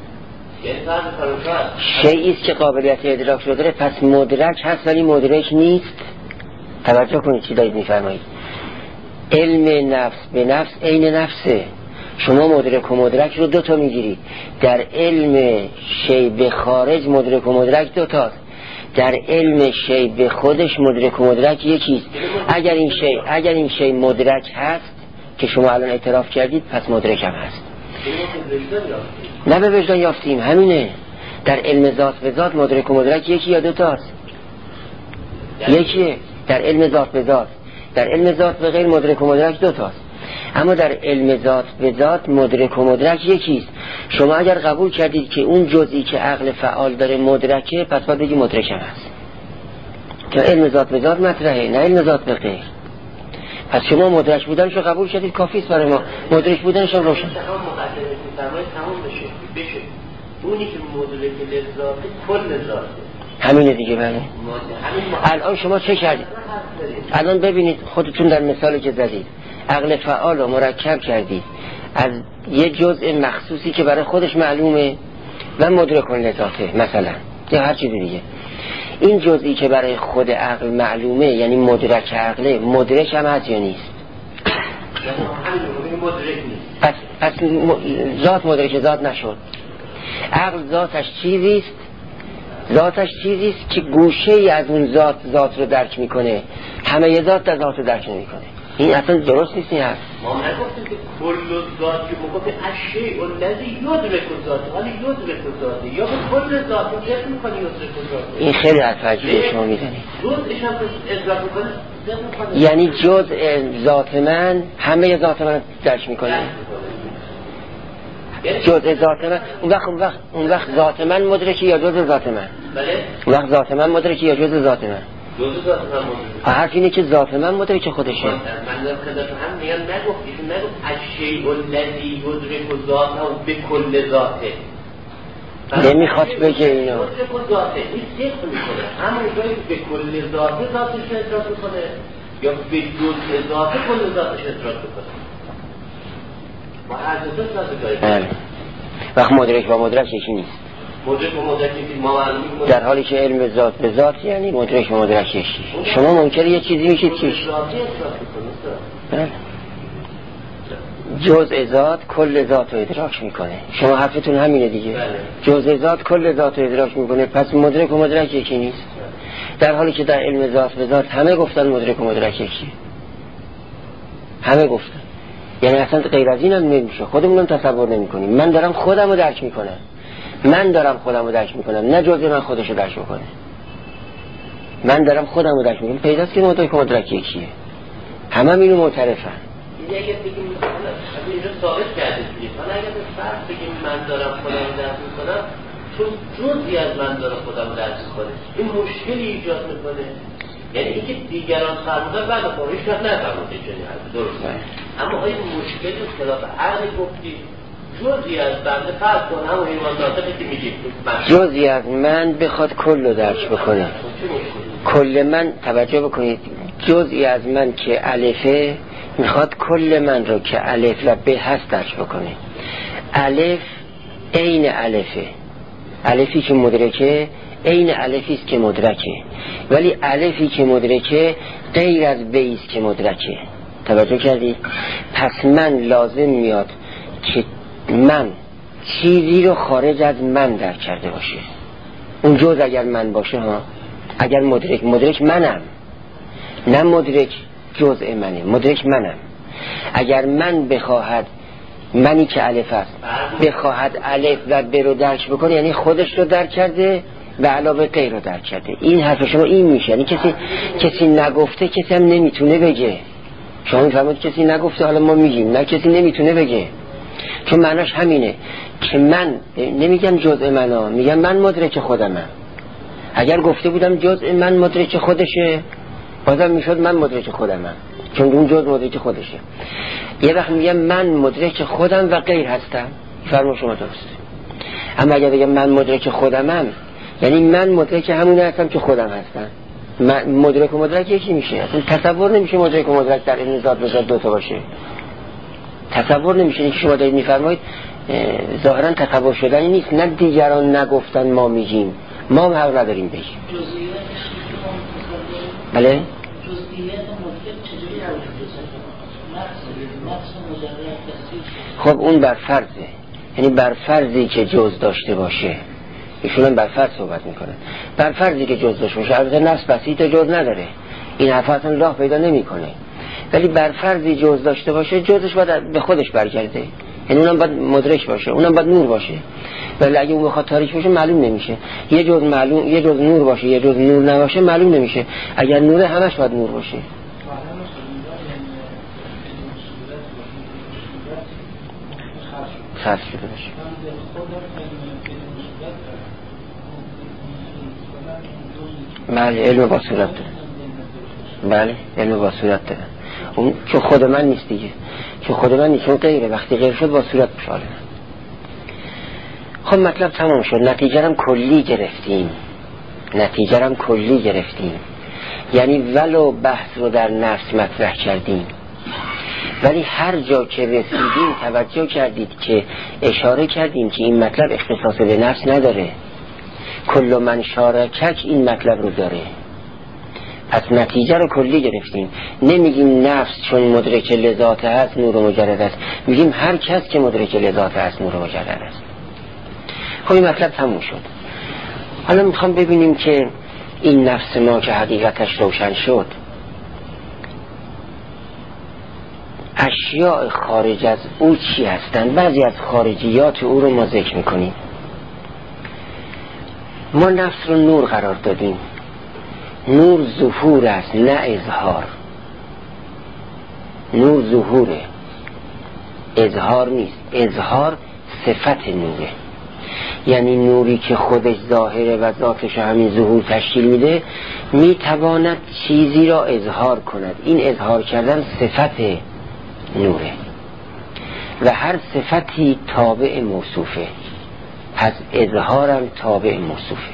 شیعی است که قابلیت ادراک رو داره پس مدرک هست ولی مدرک نیست. توجه کنید چی دارید میفرمایید. علم نفس به نفس عین نفسه. شما مدرک و مدرک رو دوتا میگیرید. در علم شیء به خارج مدرک و مدرک دوتاست. در علم شیء به خودش مدرک و مدرک یکیست. اگر این شیء مدرک هست که شما الان اعتراف کردید پس مدرک هم هست. نه به وجدان یافتیم، همینه. در علم ذات به ذات مدرک و مدرک یکی یا دوتاست؟ یکیه. در علم ذات به ذات. در علم ذات به غیر مدرک و مدرک دوتاست. اما در علم ذات به ذات مدرک و مدرک یکیست. شما اگر قبول کردید که اون جزئی که عقل فعال داره مدرکه پس باید بگی مدرک هم هست. که علم ذات به ذات مطرحه، نه علم ذات به غیر. پس شما مدرک بودنش رو قبول کردید کافی است برای ما. مدرک بودنش رو روشن. تمام بشه. اونی که مدرک لذاته کل ذاته. همینه دیگه. بله. الان شما چه کردید؟ الان ببینید خودتون در مثالی که زدید عقل فعال رو مرکب کردید از یه جزء مخصوصی که برای خودش معلومه و مدرک لذاته مثلا یا هر چیز دیگه. این جزئی که برای خود عقل معلومه یعنی مدرک عقله، مدرک هم هست یا نیست؟ پس ذات مدرک ذات نشد. عقل ذاتش چیزیست که گوشه ای از اون ذات رو درک میکنه. همه ذات در ذات رو درک نمیکنه. این اصلا درست نیست. این هست ما نگفتیم که کل ذات که مگفتیم الشیء الذی یدرک ذاته ولی یدرک ذاته یا به کل ذات درک میکنه یدرک ذاته. این خیلی حرف عجیبه شما میزنید. جزءش هم ادراک میکنه یعنی جزء ذات من همه ذات من درک میکنه. جزء ذات من اون وقت ذات من مدرکی یا جزء ذات من؟ بله. اون وقت ذات من مدرکی یا جزء ذات من؟ جزء ذات من مدرک. حرف اینه که ذات من مدرک خودشه. من دارم خدمت هم میگم نگفت الشیء الذی یدرک ذاته به کل ذاته. نمیخواد بگه اینو. یدرک ذاته این صدق میکنه. همون جایی که به کل ذاته ذاتش ادراک میکنه یا به جزء ذاته کل ذاتش ادراک میکنه. ما هر دو تا بله. وقت مدرک و مدرک یکی نیست. مدرک و مدرک یکی ما معلومه در حالی که علم ذات به ذات یعنی مدرک و مدرک یکی. شما ممکنه یه چیزی میشید که بله. جزء ذات کل ذات رو ادراک میکنه. شما حرفتون همینه دیگه. بله. جزء ذات کل ذات رو ادراک میکنه پس مدرک و مدرک یکی نیست. در حالی که در علم ذات به ذات همه گفتن مدرک و مدرک یکی. همه گفتن. یعنی اصلا غیر از این هم نمیشه. خودمون تصور نمی‌کنیم. من دارم خودم رو درک میکنم. نه جزء من خودش رو درک میکنه. من دارم خودم رو درک میکنم. پیداست که مدرک و مدرک یکیه. همه اینو معترفن. این اگه بگیم مثلا اینو ثابت کردید دیگه. حالا اگه فرض بگیم من دارم خودم رو درک میکنم چون جزئی از من داره خودم رو درک میکنه. این مشکلی ایجاد میکنه. یعنی اینکه دیگران فرمودن بعد خودش نفرموده چنین حرف درسته. اما آیا مشکلی خلاف عقل گفتی جزئی از بنده فرض کنه همون حیوانات که میگیم جزئی از من بخواد کل رو درک بکنه. کل من توجه بکنید جزئی از من که الفه میخواد کل من رو که الف و ب هست درک بکنه. الف عین الفه. الفی که مدرکه عین الفی است که مدرکه. ولی الفی که مدرکه غیر از ب است که مدرکه. توجه کردید؟ پس من لازم میاد که من چیزی رو خارج از من درک کرده باشه. اون جز اگر من باشه ها، اگر مدرک منم، نه مدرک جزء منه، مدرک منم. اگر من بخواهد منی که الف است بخواهد الف و ب رو درک بکنه یعنی خودش رو درک کرده و علاوه غیر رو درک کرده. این حرف شما این میشه. یعنی کسی نگفته کسی هم نمیتونه بگه. شما میفهمید کسی نگفته حالا ما میگیم نه کسی نمیتونه بگه. چون معناش همینه که من نمیگم جزء منم، میگم من مدرک خودمم. اگر گفته بودم جزء من مدرک خودشه بازم میشد من مدرک خودمم، چون اون جزء مدرک خودشه. یه وقت میگم من مدرک خودم و غیر هستم، فرما شما درست. اما اگر بگم من مدرک خودمم یعنی من مدرک همون هستم که خودم هستم. مدرک و مدرک یکی میشه. اصلا تصور نمیشه مدرک و مدرک در این ذات به ذات دوتا باشه. تصور نمیشه. این که شما دارید میفرمایید ظاهرا تصور شدنی نیست. نه دیگران نگفتن ما میگیم، ما هم حق نداریم بگیم. بله؟ جزئیات مدرک چجوری خب اون بر فرضه، یعنی بر فرضی که جز داشته باشه. ایشون هم بر فرض صحبت میکنه. بر فرضی که جز داشته باشه، البته نفس بسیط جز نداره، این حرف اصلا راه پیدا نمیکنه، ولی بر فرضی جز داشته باشه جزش باید به خودش برگرده، یعنی اونم باید مدرک باشه، اونم باید نور باشه. ولی اگه اون بخواد تاریک باشه معلوم نمیشه. یه جز معلوم، یه جز نور باشه، یه جز نور نباشه معلوم نمیشه. اگر نوره همش باید نور باشه. خاص شده باشه. بله علم با صورت داره. بله علم با صورت داره. اون چون خود من نیست دیگه، چون خود من نیست، چون غیره. وقتی غیر شد با صورت بشاله. خب مطلب تمام شد. نتیجه هم کلی گرفتیم. یعنی ولو بحث رو در نفس مطرح کردیم، ولی هر جا که رسیدیم توجه کردید که اشاره کردیم که این مطلب اختصاص به نفس نداره. کل من شارکک این مطلب رو داره. پس نتیجه رو کلی گرفتیم. نمیگیم نفس چون مدرک لذات هست نور مجرد است، میگیم هر کس که مدرک لذات هست نور مجرد است. خب این مطلب تموم شد. حالا میخوام ببینیم که این نفس ما که حقیقتش روشن شد، اشیاء خارج از او چی هستند؟ بعضی از خارجیات او رو ما ذکر میکنیم. ما نفس رو نور قرار دادیم. نور ظهور است نه اظهار. نور ظهوره، اظهار نیست. اظهار صفت نوره، یعنی نوری که خودش ظاهره و ذاتش همین ظهور تشکیل میده میتواند چیزی را اظهار کند. این اظهار کردن صفت نوره و هر صفتی تابع موصوفه، پس اظهارم تابع موصوفه.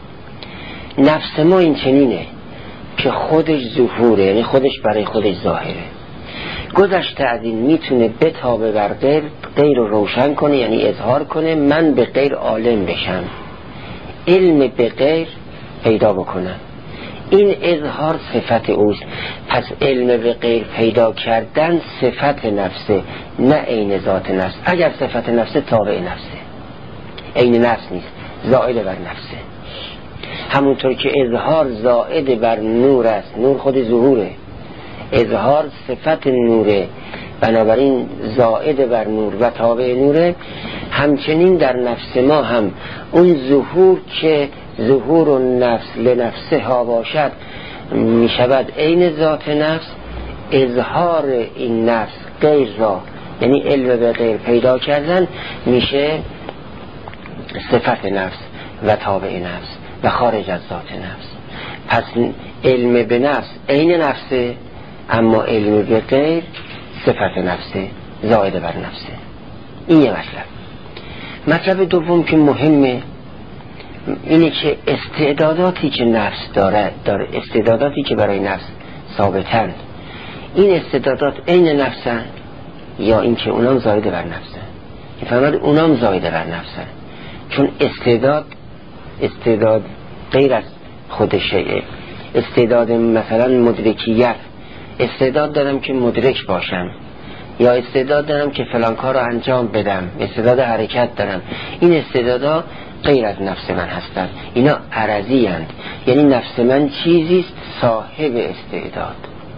نفس ما این چنینه که خودش ظهوره، یعنی خودش برای خودش ظاهره. گذشته از این میتونه بتابه بر غیر رو روشن کنه، یعنی اظهار کنه من به غیر عالم بشم، علم به غیر پیدا بکنم. این اظهار صفت اوست. پس علم به غیر پیدا کردن صفت نفسه نه عین ذات نفس. اگر صفت نفسه تابع نفسه، عین نفس نیست، زائد بر نفسه. همونطور که اظهار زائد بر نور است، نور خود ظهوره، اظهار صفت نوره، بنابراین زائد بر نور و تابع نوره. همچنین در نفس ما هم اون ظهور که ظهور النفس لنفسه ها باشد می شود عین ذات نفس. اظهار این نفس غیر را، یعنی علم به غیر پیدا کردن، میشه صفت نفس و تابع نفس و خارج از ذات نفس. پس علم به نفس عین نفسه، اما علم به غیر صفت نفسه، زائد بر نفسه. این یه مطلب دوم که مهمه اینه که استعداداتی که نفس داره استعداداتی که برای نفس ثابتن، این استعدادات عین نفسن یا این که اونام زائد بر نفسن؟ میفهمد اونام زائد بر نفسن، چون استعداد غیر از خودشه. استعداد مثلا مدرکیت، استعداد دارم که مدرک باشم، یا استعداد دارم که فلان کار رو انجام بدم، استعداد حرکت دارم. این استعدادها غیر از نفس من هستند، اینا عرضی هستند. یعنی نفس من چیزیست صاحب استعداد.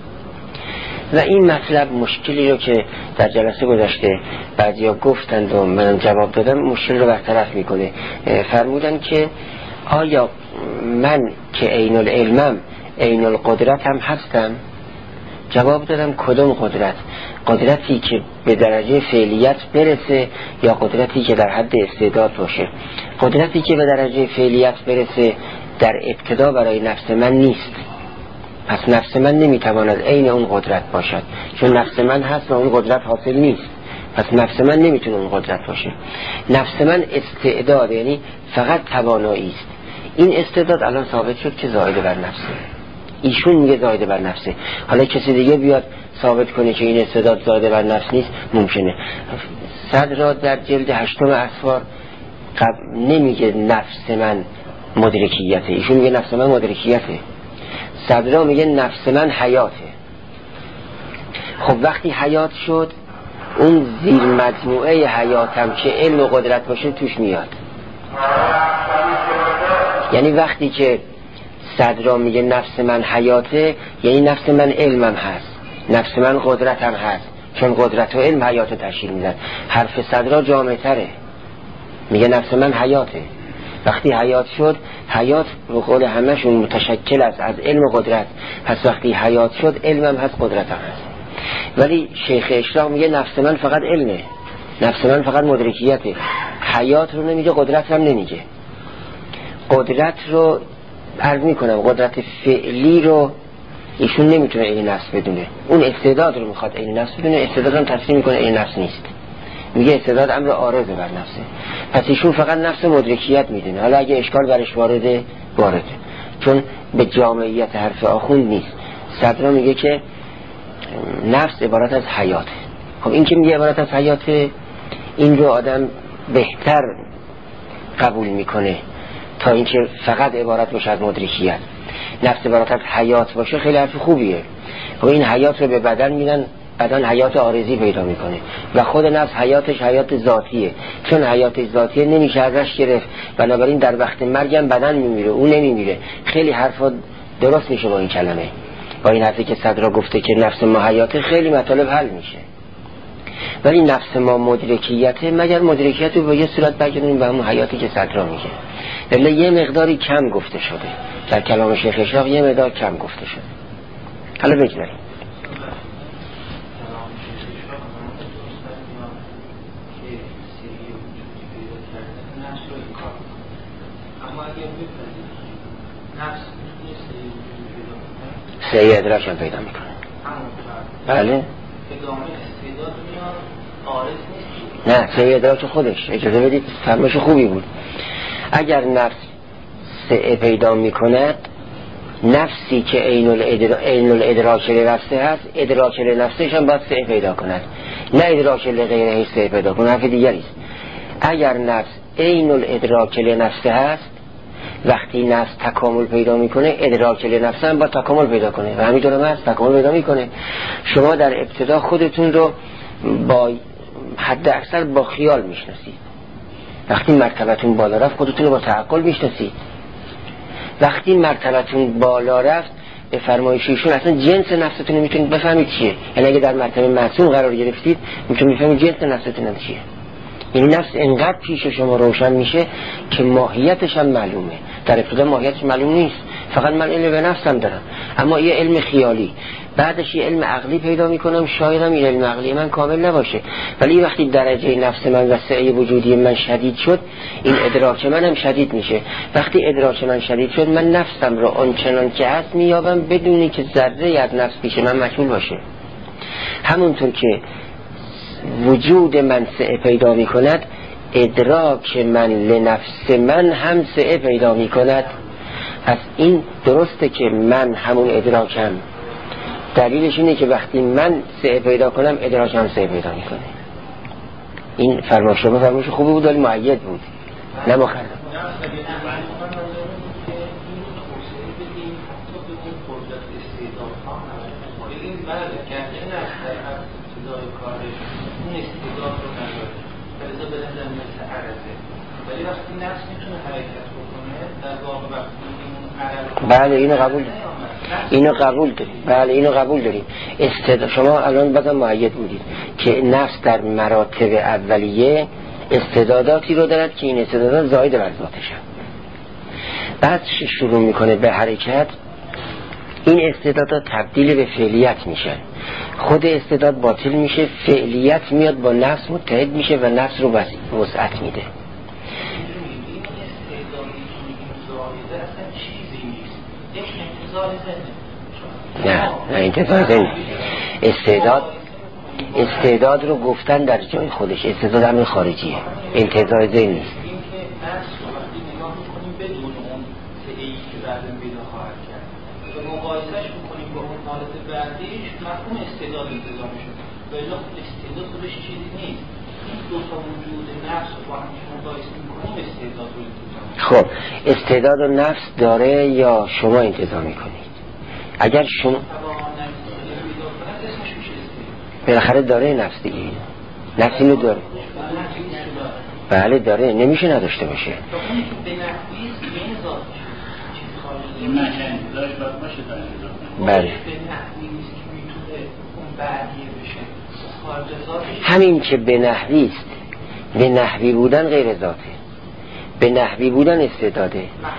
و این مطلب مشکلی رو که در جلسه گذشته بعضیا گفتند و منم جواب دادم مشکل رو برطرف میکنه. فرمودن که آیا من که عین العلمم عین القدرت هم هستم؟ جواب دادم کدوم قدرت؟ قدرتی که به درجه فعلیت برسه یا قدرتی که در حد استعداد باشه؟ قدرتی که به درجه فعلیت برسه در ابتدا برای نفس من نیست. پس نفس من نمیتواند عین اون قدرت باشد، چون نفس من هست و اون قدرت حاصل نیست. پس نفس من نمیتونه اون قدرت باشه. نفس من استعداد، یعنی فقط توانایی است. این استعداد الان ثابت شد که زائد بر نفسه. ایشون میگه زائد بر نفسه. حالا کسی دیگه بیاد ثابت کنه که این استعداد زائد بر نفس نیست، ممکنه. صدر در جلد 8 اسفار نمیگه نفس من مدرکیته، ایشون میگه نفس من مدرکیته. صدر میگه نفس من حیاته. خب وقتی حیات شد، اون زیر مجموعه حیاتم که علم و قدرت باشه توش میاد. یعنی وقتی که صدرا میگه نفس من حیاته، یعنی نفس من علمم هست، نفس من قدرتم هست، چون قدرت و علم حیات تشکیل میدن. حرف صدرا جامع تره، میگه نفس من حیاته. وقتی حیات شد، حیات به قول همشون متشکل است از علم و قدرت. پس وقتی حیات شد، علمم هست، قدرتم هست. ولی شیخ اشراق میگه نفس من فقط علمه، نفس من فقط مدرکیته. حیات رو نمیگه، قدرت هم نمیگه. قدرت رو عرض میکنم، قدرت فعلی رو ایشون نمیتونه این نفس بدونه. اون استعداد رو میخواد این نفس بدونه، استعداد هم تفسیر میکنه این نفس نیست. میگه استعداد امر عارض بر نفسه. پس ایشون فقط نفس مدرکیت میدونه. حالا اگه اشکال برش وارده، چون به جامعیت حرف آخوند نیست. صدرا میگه که نفس عبارت از حیاته. خب این که میگه عبارت از حیاته، این رو آدم بهتر قبول میکنه تا اینکه فقط عبارت باشه از مدرکیت. نفس عبارت از حیات باشه خیلی حرف خوبیه. خب این حیات رو به بدن میدن، بدن حیات عارضی پیدا میکنه و خود نفس حیاتش حیات ذاتیه. چون حیاتش ذاتیه نمیشه ازش گرفت، بنابراین در وقت مرگم بدن میمیره، اون نمیمیره. خیلی حرفا درست میشه با این کلمه، با این حرفی که صدرا گفته که نفس ما حیاته، خیلی مطالب حل میشه. ولی نفس ما مدرکیته، مگر مدرکیت رو با یه صورت برگردونیم به همون حیاتی که صدرا میگه. ولی یه مقداری کم گفته شده در کلام شیخ اشراق، یه مقدار کم گفته شده. حالا بگذاریم. سعی ادراک هم پیدا میکنه. بله. نه، سعی ادراک خودش. اجازه بدید، فرمایش خوبی بود. اگر نفس سعی پیدا میکند، نفسی که عین الادراک لنفسه هست، ادراک لنفسش هم باید سعی پیدا کند، نه ادراک لغیره سعی پیدا کند. حرف دیگری است. اگر نفس عین الادراک لنفسه هست، وقتی نفس تکامل پیدا میکنه، ادراک لنفس هم با تکامل پیدا کنه و همینطور هم هست، تکامل پیدا میکنه. شما در ابتدا خودتون رو با حد اکثر با خیال میشناسید. وقتی مرتبتون بالا رفت، خودتون رو با تعقل میشناسید. وقتی مرتبتون بالا رفت، به فرمایشیشون اصلا جنس نفستون رو میتونید بفهمید چیه. یعنی اگه در مرتبه معصوم قرار گرفتید، میتونید بفهمید جنس نفستون هم چیه. یعنی نفس انقدر پیش شما روشن میشه که ماهیتش هم معلومه. در ابتدا ماهیتش معلوم نیست، فقط من علم به نفسم دارم، اما یه علم خیالی. بعدش یه علم عقلی پیدا میکنم، شاید هم این علم عقلی من کامل نباشه، ولی وقتی درجه نفس من و سعی وجودی من شدید شد، این ادراک من هم شدید میشه. وقتی ادراک من شدید شد، من نفسم رو آنچنان که هست میابم بدونی که ذره از نفس پیش من مشمول باشه. همونطور که وجود من سعی پیدا می کند، ادراک من لنفس من هم سعی پیدا می کند. پس این درسته که من همون ادراکم. دلیلش اینه که وقتی من سعی پیدا کنم، ادراکم سعی پیدا می کنه. این فرمایش خوبی بود ولی معید بود، نه مخرب. بله اینو قبول داریم. شما الان بازم معید بودید که نفس در مراتب اولیه استعداداتی رو دارد که این استعدادات زائد بر ذاتش هم. بعد شروع میکنه به حرکت، این استعدادات تبدیل به فعلیت میشن. خود استعداد باطل میشه، فعلیت میاد با نفس متحد میشه و نفس رو وسعت میده. اصلا چیزی نیست، یک انتظار ذهنه. نه انتظار ذهن. استعداد رو گفتن در جای خودش، استعداد امر خارجیه، انتظار ذهن نیست. این که نفس رو وقتی نگاه میکنیم بدون اون فعلی که بعداً پیدا خواهد کرد و مقایسهش میکنیم با اون حالت بعدیش، مفهوم استعداد انتظار میشه. ولی استعداد خودش چیزی نیست. این دو تا وجود نفس رو با هم مقایسه میکنیم استعداد رو انتظار میشه. خب استعداد و نفس داره یا شما انتظار میکنید؟ اگر شما بالاخره داره نفس دیگه، نفس اینو داره. بله داره، نمیشه نداشته باشه. بله همین که به نحوی است، به نحوی بودن غیر ذاته، به نحوی بودن استعداده.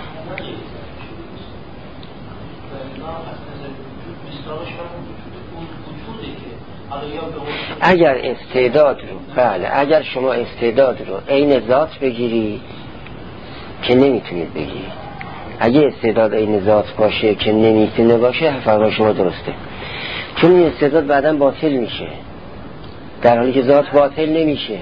اگر استعداد رو، بله اگر شما استعداد رو عین ذات بگیری که نمیتونید بگیرید، اگه استعداد عین ذات باشه که نمیتونه باشه، فرمان شما درسته، چون این استعداد بعداً باطل میشه در حالی که ذات باطل نمیشه.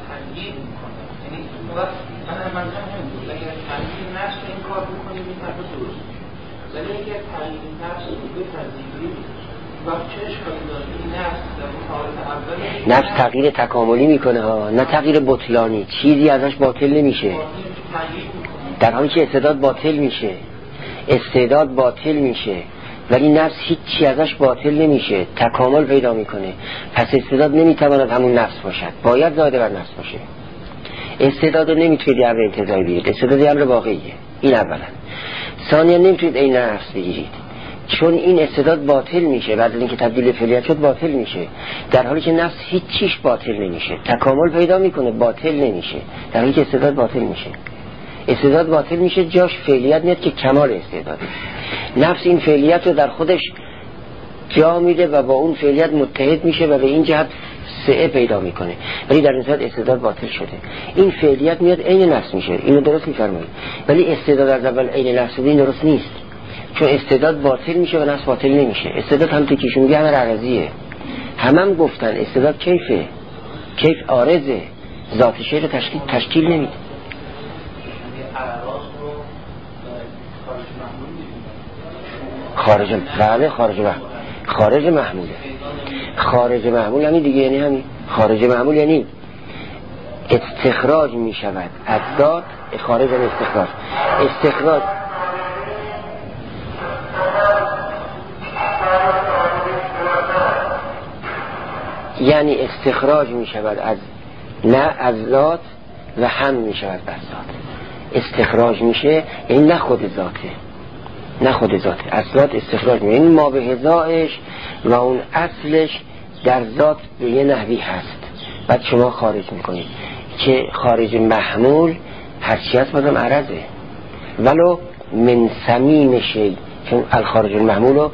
نفس تغییر تکاملی میکنه ها، نه تغییر بطلانی، چیزی ازش باطل نمیشه در حالی که استعداد باطل میشه. استعداد باطل میشه ولی نفس هیچی ازش باطل نمیشه، تکامل پیدا میکنه. پس استعداد نمیتواند همون نفس باشد، باید زاده بر نفس باشه. استعداد رو نمیتونید امر انتزاعی بگیرید، استعداد امر واقعیه. این اولا. ثانیا نمیتونید عین نفس بگیرید چون این استعداد باطل میشه، بعد از اینکه تبدیل فعلیت شد باطل میشه، در حالی که نفس هیچ چیش باطل نمیشه، تکامل پیدا میکنه، باطل نمیشه، در حالی که استعداد باطل میشه. استعداد باطل میشه، جاش فعلیت میاد که کمال استعداده. نفس این فعلیت رو در خودش جا میده و با اون فعلیت متحد میشه و به این جهت سعه پیدا میکنه، ولی در این صورت استعداد باطل شده. این فعلیت میاد عین نفس میشه، اینو درست میفرمایید، ولی استعداد از اول عین نفس این درست نیست، چون استعداد باطل میشه و نفس باطل نمیشه. استعداد هم که میگه همه عرضیه، هم گفتن استعداد کیفه، کیف عارضه، ذات شیء رو تشکیل نمیده. خارج بله خارج محموله. خارج محمول یعنی دیگه، یعنی همین خارج محمول یعنی استخراج می شود از ذات. خارج یعنی استخراج یعنی استخراج می شود از نه از ذات و هم می شود بر ذات. استخراج میشه یعنی نه خود ذاته، نه خود ذاته، از ذات استخراج میشه، این ما به هزایش و اون اصلش در ذات به یه نحوی هست، بعد شما خارج میکنید که خارج محمول هرچی هست بازم عرضه، ولو من صمیم شی، چون الخارج المحمول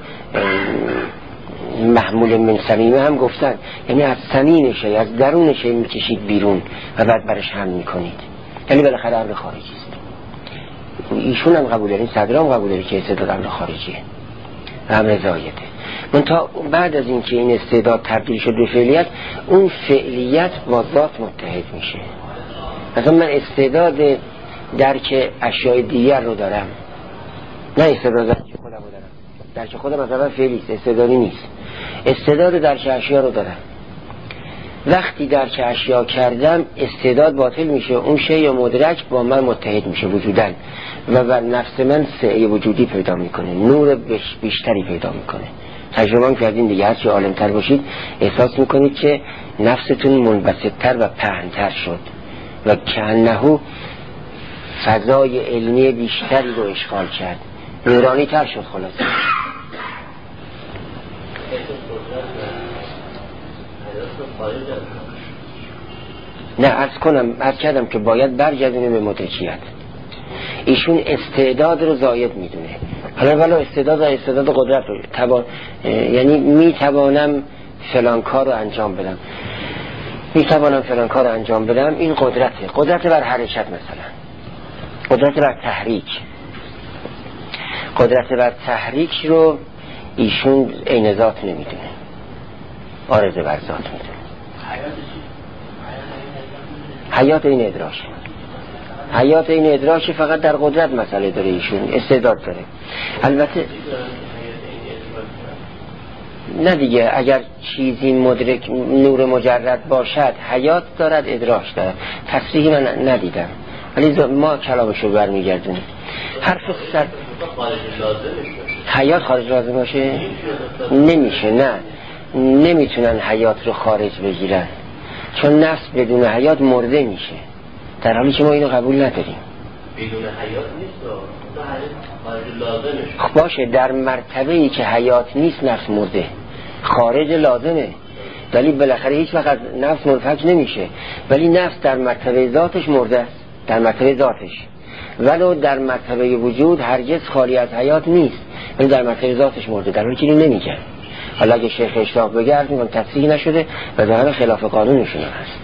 محمول من صمیمه هم گفتن، یعنی از صمیم شی، از درون شی میکشید بیرون و بعد برش هم میکنید، یعنی بالاخره امر خارجی است. ایشون هم قبول دارین، صدر هم قبول داره که استعداد امر خارجیه، امر زایده. من تا بعد از اینکه این استعداد تبدیل شد به فعلیت، اون فعلیت با ذات متحد میشه. مثلا من استعداد درک اشیاء دیگر رو دارم، نه استعداد درک خودم رو دارم. درک خودم مثلا فعلی است، استعدادی نیست. استعداد درک اشیاء رو دارم. وقتی درک اشیاء کردم استعداد باطل میشه، اون شیء مدرک با من متحد میشه وجودن و بر نفس من سعی وجودی پیدا میکنه، نور بیشتری پیدا میکنه. تجربه کردین دیگه، هرچی عالمتر باشید احساس میکنید که نفستون منبسطتر و پهن‌تر شد و کأنه فضای علمی بیشتری رو اشغال کرد، نورانی تر شد. خلاصه نه عرض کردم که باید برگردونه به مدرکیت. ایشون استعداد رو زاید میدونه، حالا ولی استعداد قدرت رو یعنی میتوانم فلان کار رو انجام بدم، این قدرت بر حرکت، مثلا قدرت بر تحریک، قدرت بر تحریک رو ایشون عین ذات نمیدونه، عارض بر ذات میدونه. حیات این ادراشه، حیات این ادراشه، فقط در قدرت مسئله داره، ایشون استعداد داره. البته نه دیگه، اگر چیزی مدرک نور مجرد باشد حیات دارد، ادراک دارد. تصریحی من ندیدم ولی ما کلامشو برمیگردونیم. حرف سر حیات خارج لازم باشه نمیشه، نه نمیتونن حیات رو خارج بگیرن، چون نفس بدون حیات مرده میشه، در حالی که ما اینو قبول نداریم. بدون حیات نیست، خارج لازمش. خب باشه، در مرتبه‌ای که حیات نیست نفس مرده، خارج لازمه، ولی بالاخره هیچ وقت نفس منفک نمیشه، ولی نفس در مرتبه ذاتش مرده است، در مرتبه ذاتش، ولو در مرتبه وجود هرگز خالی از حیات نیست، ولی در مرتبه ذاتش مرده، در حالی که اینو نمیگن. حالا اگه شیخ اشتاق بگرد میگم تصریح نشده و ظاهرا خلاف قانونشون هست.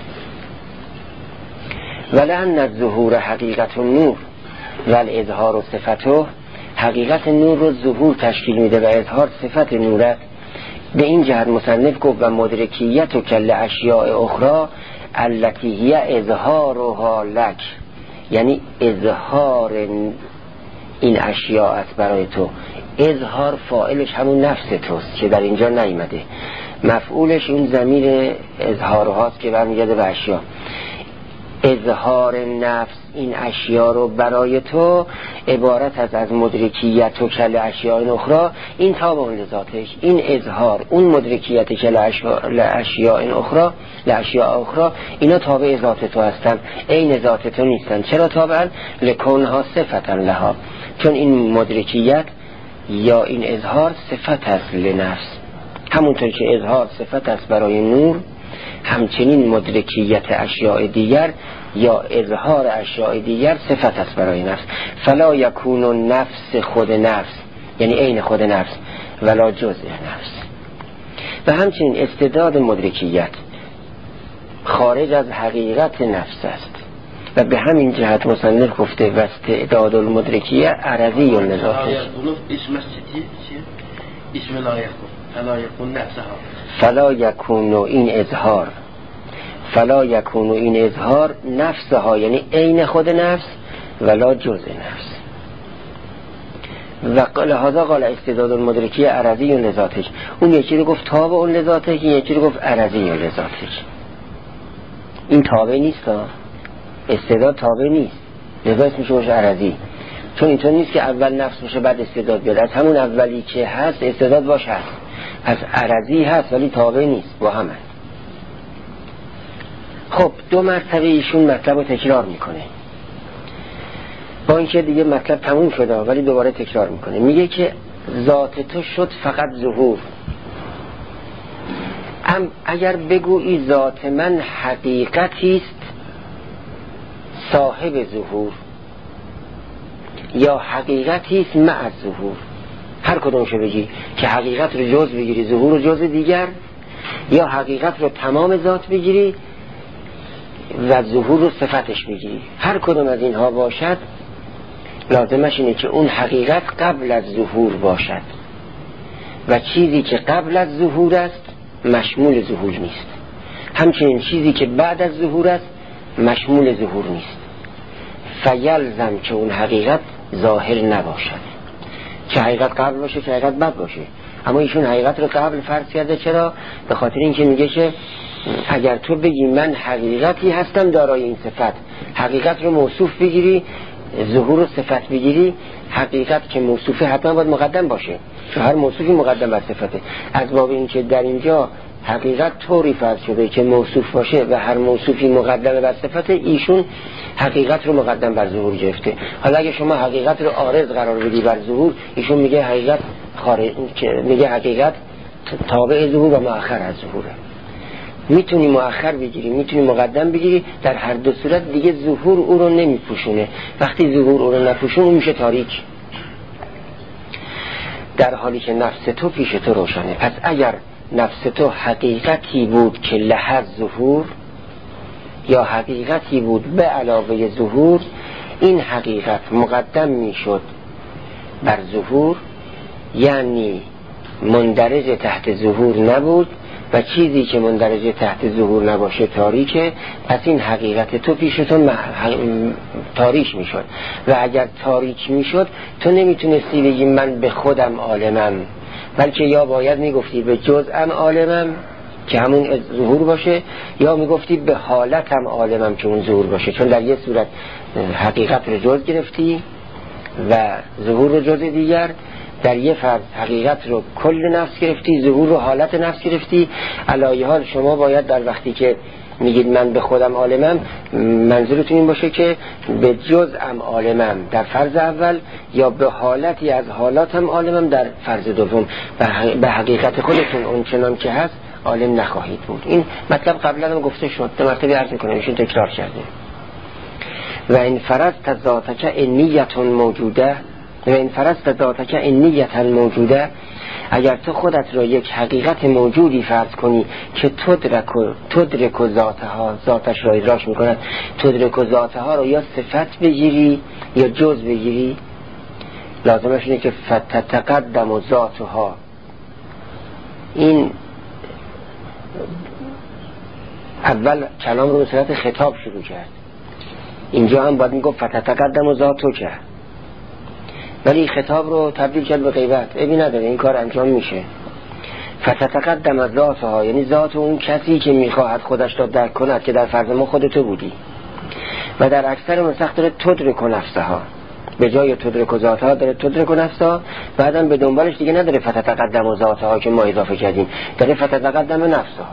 ولأن الظهور حقیقت النور والاظهار صفته، حقیقت نور رو ظهور تشکیل میده و اظهار صفت نورت. به این جهت مصنف گفت و مدرکیت و کل اشیاء اخرى التي هي اظهارها لک، یعنی اظهار این اشیاء است برای تو. اظهار فاعلش همون نفس توست که در اینجا نیامده، مفعولش اون ضمیر اظهار هاست که برمیگرده به اشیاء. اظهار نفس این اشیاء رو برای تو عبارت از مدرکیت و کل اشیاء اخرى، این تابع اون لذاتش، این اظهار اون مدرکیت کل اشیاء اخرى اینا تابع ذات تو هستن، عین ذات تو نیستن. چرا تابعن؟ لکونها صفتا لها، چون این مدرکیت یا این اظهار صفت است لنفس، همونطور که اظهار صفت است برای نور، همچنین مدرکیت اشیاء دیگر یا اظهار اشیاء دیگر صفت است برای نفس. فلا یکون نفس خود نفس، یعنی عین خود نفس، ولا جزء نفس. و همچنین استعداد مدرکیت خارج از حقیقت نفس است و به همین جهت مصنف گفته و استعداد المدرکیه عرضی لذاته. فلا یکون این اظهار، فلا یکون این اظهار نفسها، یعنی عین خود نفس، ولا جزء نفس. و لهذا قال استعداد المدرکی عرضی لذاتش، اون یکی رو گفت تابع اون لذاتش، این یکی رو گفت عرضی لذاتش. این تابع نیست، استعداد تابع نیست، لذا اسمش باشه عرضی، چون اینطور نیست که اول نفس باشه بعد استعداد بیاد، از همون اولی که هست استعداد باشه هست، از عرضی هست ولی تابع نیست، با همه. خب دو مرتبه ایشون مطلب رو تکرار میکنه، با اینکه دیگه مطلب تموم شده ولی دوباره تکرار میکنه. میگه که ذات تو شد فقط ظهور، اگر بگویی ذات من حقیقتی است صاحب ظهور یا حقیقتی است مع ظهور، هر کدومشو بگی، که حقیقت رو جز بگیری ظهور رو جز دیگر، یا حقیقت رو تمام ذات بگیری و ظهور رو صفتش بگیری، هر کدوم از اینها باشد لازمش اینه که اون حقیقت قبل از ظهور باشد و چیزی که قبل از ظهور است مشمول ظهور نیست، همچنین چیزی که بعد از ظهور است مشمول ظهور نیست. فیلزم که اون حقیقت ظاهر نباشد، چه حقیقت قبل باشه چه حقیقت بعد باشه. اما ایشون حقیقت رو قبل فرض کرده. چرا؟ به خاطر اینکه میگه که اگر تو بگی من حقیقتی هستم دارای این صفت، حقیقت رو موصوف بگیری، ظهور رو صفت بگیری، حقیقت که موصوفه حتما باید مقدم باشه، چون هر موصوفی مقدم بر صفته. از باب این که در اینجا حقیقت طوری فرض شده که موصوف باشه و هر موصوفی مقدم بر صفته، ایشون حقیقت رو مقدم بر ظهور گرفته. حالا اگه شما حقیقت رو عارض قرار بدی بر ظهور، ایشون میگه حقیقت میگه حقیقت تابع ظهور و مؤخر از ظهوره. میتونی مؤخر بگیری میتونی مقدم بگیری، در هر دو صورت دیگه ظهور او رو نمیپوشونه. وقتی ظهور او رو نپوشونه اون میشه تاریک، در حالی که نفس تو پیش تو روشنه. پس اگر نفس تو حقیقتی بود که لحظ ظهور یا حقیقتی بود به علاوه ظهور، این حقیقت مقدم میشد بر ظهور، یعنی مندرج تحت ظهور نبود و چیزی که مندرج تحت ظهور نباشه تاریکه، پس این حقیقت تو پیشتون تاریک میشد و اگر تاریک میشد تو نمیتونستی بگی من به خودم عالمم، بلکه یا باید میگفتی به جزءم عالمم که همون ظهور باشه، یا میگفتی به حالتم عالمم که اون ظهور باشه، چون در یه صورت حقیقت رو جز گرفتی و ظهور رو جز دیگر، در یه فرض حقیقت رو کل نفس گرفتی، ظهور رو حالت نفس گرفتی. علایه حال شما باید در وقتی که میگید من به خودم عالمم، منظورتون این باشه که به جزءم عالمم در فرض اول، یا به حالتی از حالاتم عالمم در فرض دوم. به حقیقت خودتون اون چنان که هست عالم نخواهید بود. این مطلب قبلا هم گفته شد، 2 مرتبه عرض میکنم، ایشون تکرار کردیم. و این فرضت ذاتک انیت موجوده، و این فرضت ذاتک انیت موجوده، اگر تو خودت را یک حقیقت موجودی فرض کنی که تدرک ذاتها، ذاتش را ادراک میکند، تدرک ذاتها رو یا صفت بگیری یا جز بگیری، لازمش اینه که فتتقدم ذاتها. این اول کلام رو به صورت خطاب شروع کرد، اینجا هم باید میگفت فتتقدم ذاتو کرد، ولی خطاب رو تبدیل کرد به غیبت. ابی نداره، این کار انجام میشه. فتتقدم ذاتها یعنی ذات اون کسی که میخواهد خودش را درک کند، که در فرض ما خودتو بودی، و در اکثر نسخ داره تدرک نفسها، به جای تدرک ذاتها داره تدرک نفسها، بعدم به دنبالش دیگه نداره فتتقدم ذاتها که ما اضافه کردیم، داره فتتقدم نفسها.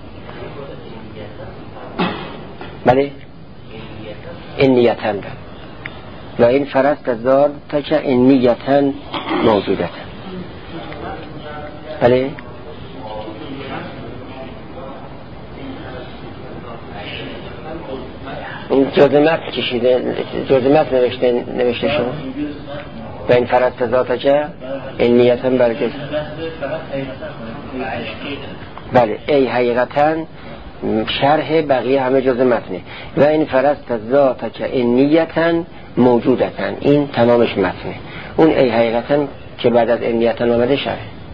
بله انیتن ده. و این فرست ذاتک انیتن موجودتن. بله این جزمت کشیده، جزمت نوشته شد. و این فرست ذاتک انیتن برکت. بله ای حقیقتن شرح بقیه همه جز متنه. و این فرست ذاتک انیتن موجودتن، این تمامش متنه. اون ای حقیقتن که بعد از انیتن آمده شرح.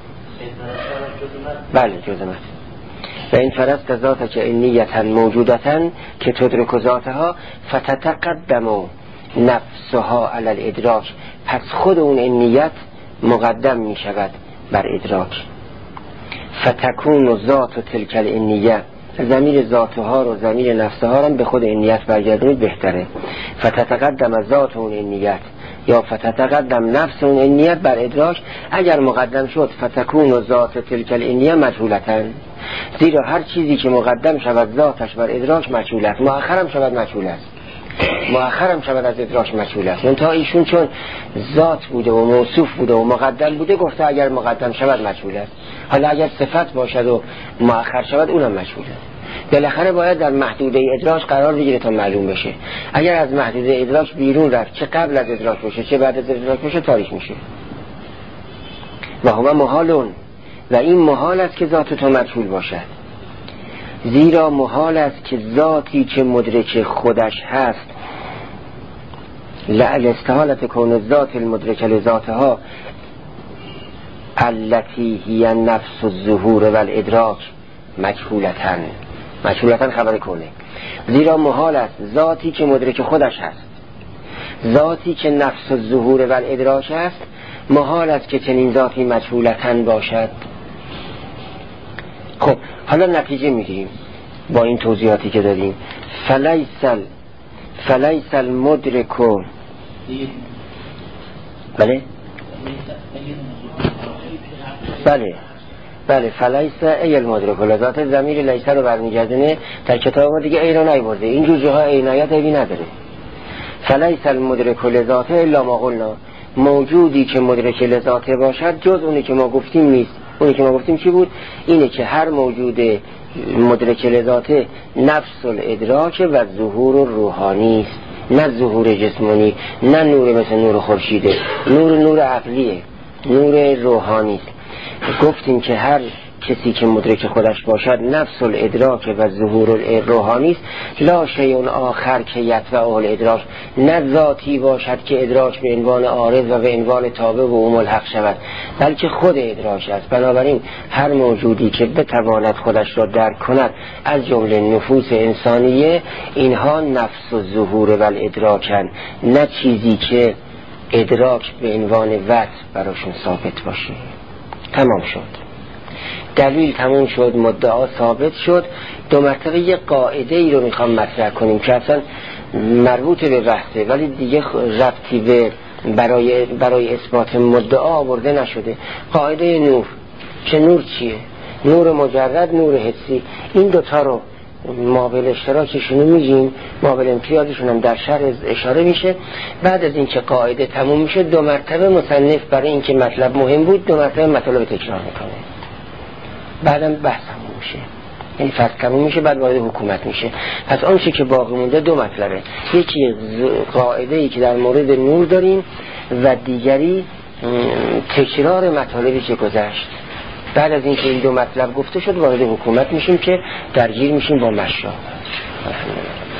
بله جز متن. و این فرست ذاتک انیتن موجودتن که تدرک ذاتها فتتقدم نفسها علی الادراک، پس خود اون انیت مقدم می شود بر ادراک. فتکون ذات تلک الانیه، ضمیر ذاتها رو ضمیر نفسها رو به خود انیت برگردونید بهتره. فتتقدم ذات اون انیت یا فتتقدم نفس اون انیت بر ادراک. اگر مقدم شد فتکون ذات تلک الانیه مجهولتن، زیرا هر چیزی که مقدم شود ذاتش بر ادراک مجهول است، مؤخرم شود مجهول است، مؤخرم شود از ادراک مجهول است. منتها ایشون چون ذات بوده و موصوف بوده و مقدم بوده گفته اگر مقدم شود مجهول است. حالا اگر صفت باشد و مؤخر شود اونم مجهول است. بالاخره باید در محدوده ادراک قرار بگیره تا معلوم بشه. اگر از محدوده ادراک بیرون رفت، چه قبل از ادراک باشه چه بعد از ادراک باشه، تاریک میشه. و هو محالون، و این محال است که ذات تو مجهول باشد، زیرا محال است که ذاتی که مدرک خودش هست لعل استحالت کون الذات المدرک لذاتها التي هی نفس الظهور و الادراک مجهولتن. مجهولتن خبر کنه. زیرا محال است ذاتی که مدرک خودش هست، ذاتی که نفس الظهور و الادراک است، محال است که چنین ذاتی مجهولتن باشد. خب حالا نتیجه میگیریم با این توضیحاتی که دادیم. فلیس المدرک. بله بله فلیس ای المدرک، لذات ضمیر لیس رو برمیگردونه. در کتاب ما دیگه ای رو نیورده، این جور جاها عینیت ایبی نداره. فلیس المدرک لذاته الا ما قلنا، موجودی که مدرک لذاته باشد جز اونی که ما گفتیم نیست. اونی که ما گفتیم چی بود؟ اینه که هر موجود مدرک لذاته نفس الادراک و ظهور روحانی است، نه ظهور جسمانی، نه نور مثل نور خورشیده. نور عقلیه، نور روحانی است. گفتیم که هر کسی که مدرک خودش باشد نفس الادراک و ظهور الروحانی است، لا شیء آخر که یطبع الادراک، نه ذاتی باشد که ادراک به عنوان عارض و به عنوان تابع و ام الحق شود، بلکه خود ادراک است. بنابراین هر موجودی که بتواند خودش را درک کند از جمله نفوس انسانیه، اینها نفس و ظهور و الادراکن، نه چیزی که ادراک به عنوان وصف براشون ثابت باشه. تمام شد، دلیل تمام شد، مدعا ثابت شد. دو مرتبه یه قاعده ای رو میخوام مطرح کنیم که اصلا مربوط به بحثه ولی دیگه ربطی به برای اثبات مدعا آورده نشده. قاعده نور. چه نور چیه؟ نور مجرد، نور حسی. این دوتا رو مابل اشتراکشون رو میگیم، مابل امتیازشون هم در شرح اشاره میشه. بعد از اینکه قاعده تموم میشه دو مرتبه مصنف برای اینکه مطلب مهم بود دو مرتبه مطلب تکرار میکنه، بعدم بحث تموم میشه، یعنی فصل تموم میشه، بعد وارد حکومت میشه. پس اون چیزی که باقی مونده دو مطلبه، یکی قاعده ای که در مورد نور داریم و دیگری تکرار مطالبی که گذشت. بعد از اینکه این دو مطلب گفته شد وارد حکومت میشیم که درگیر میشیم با مشا.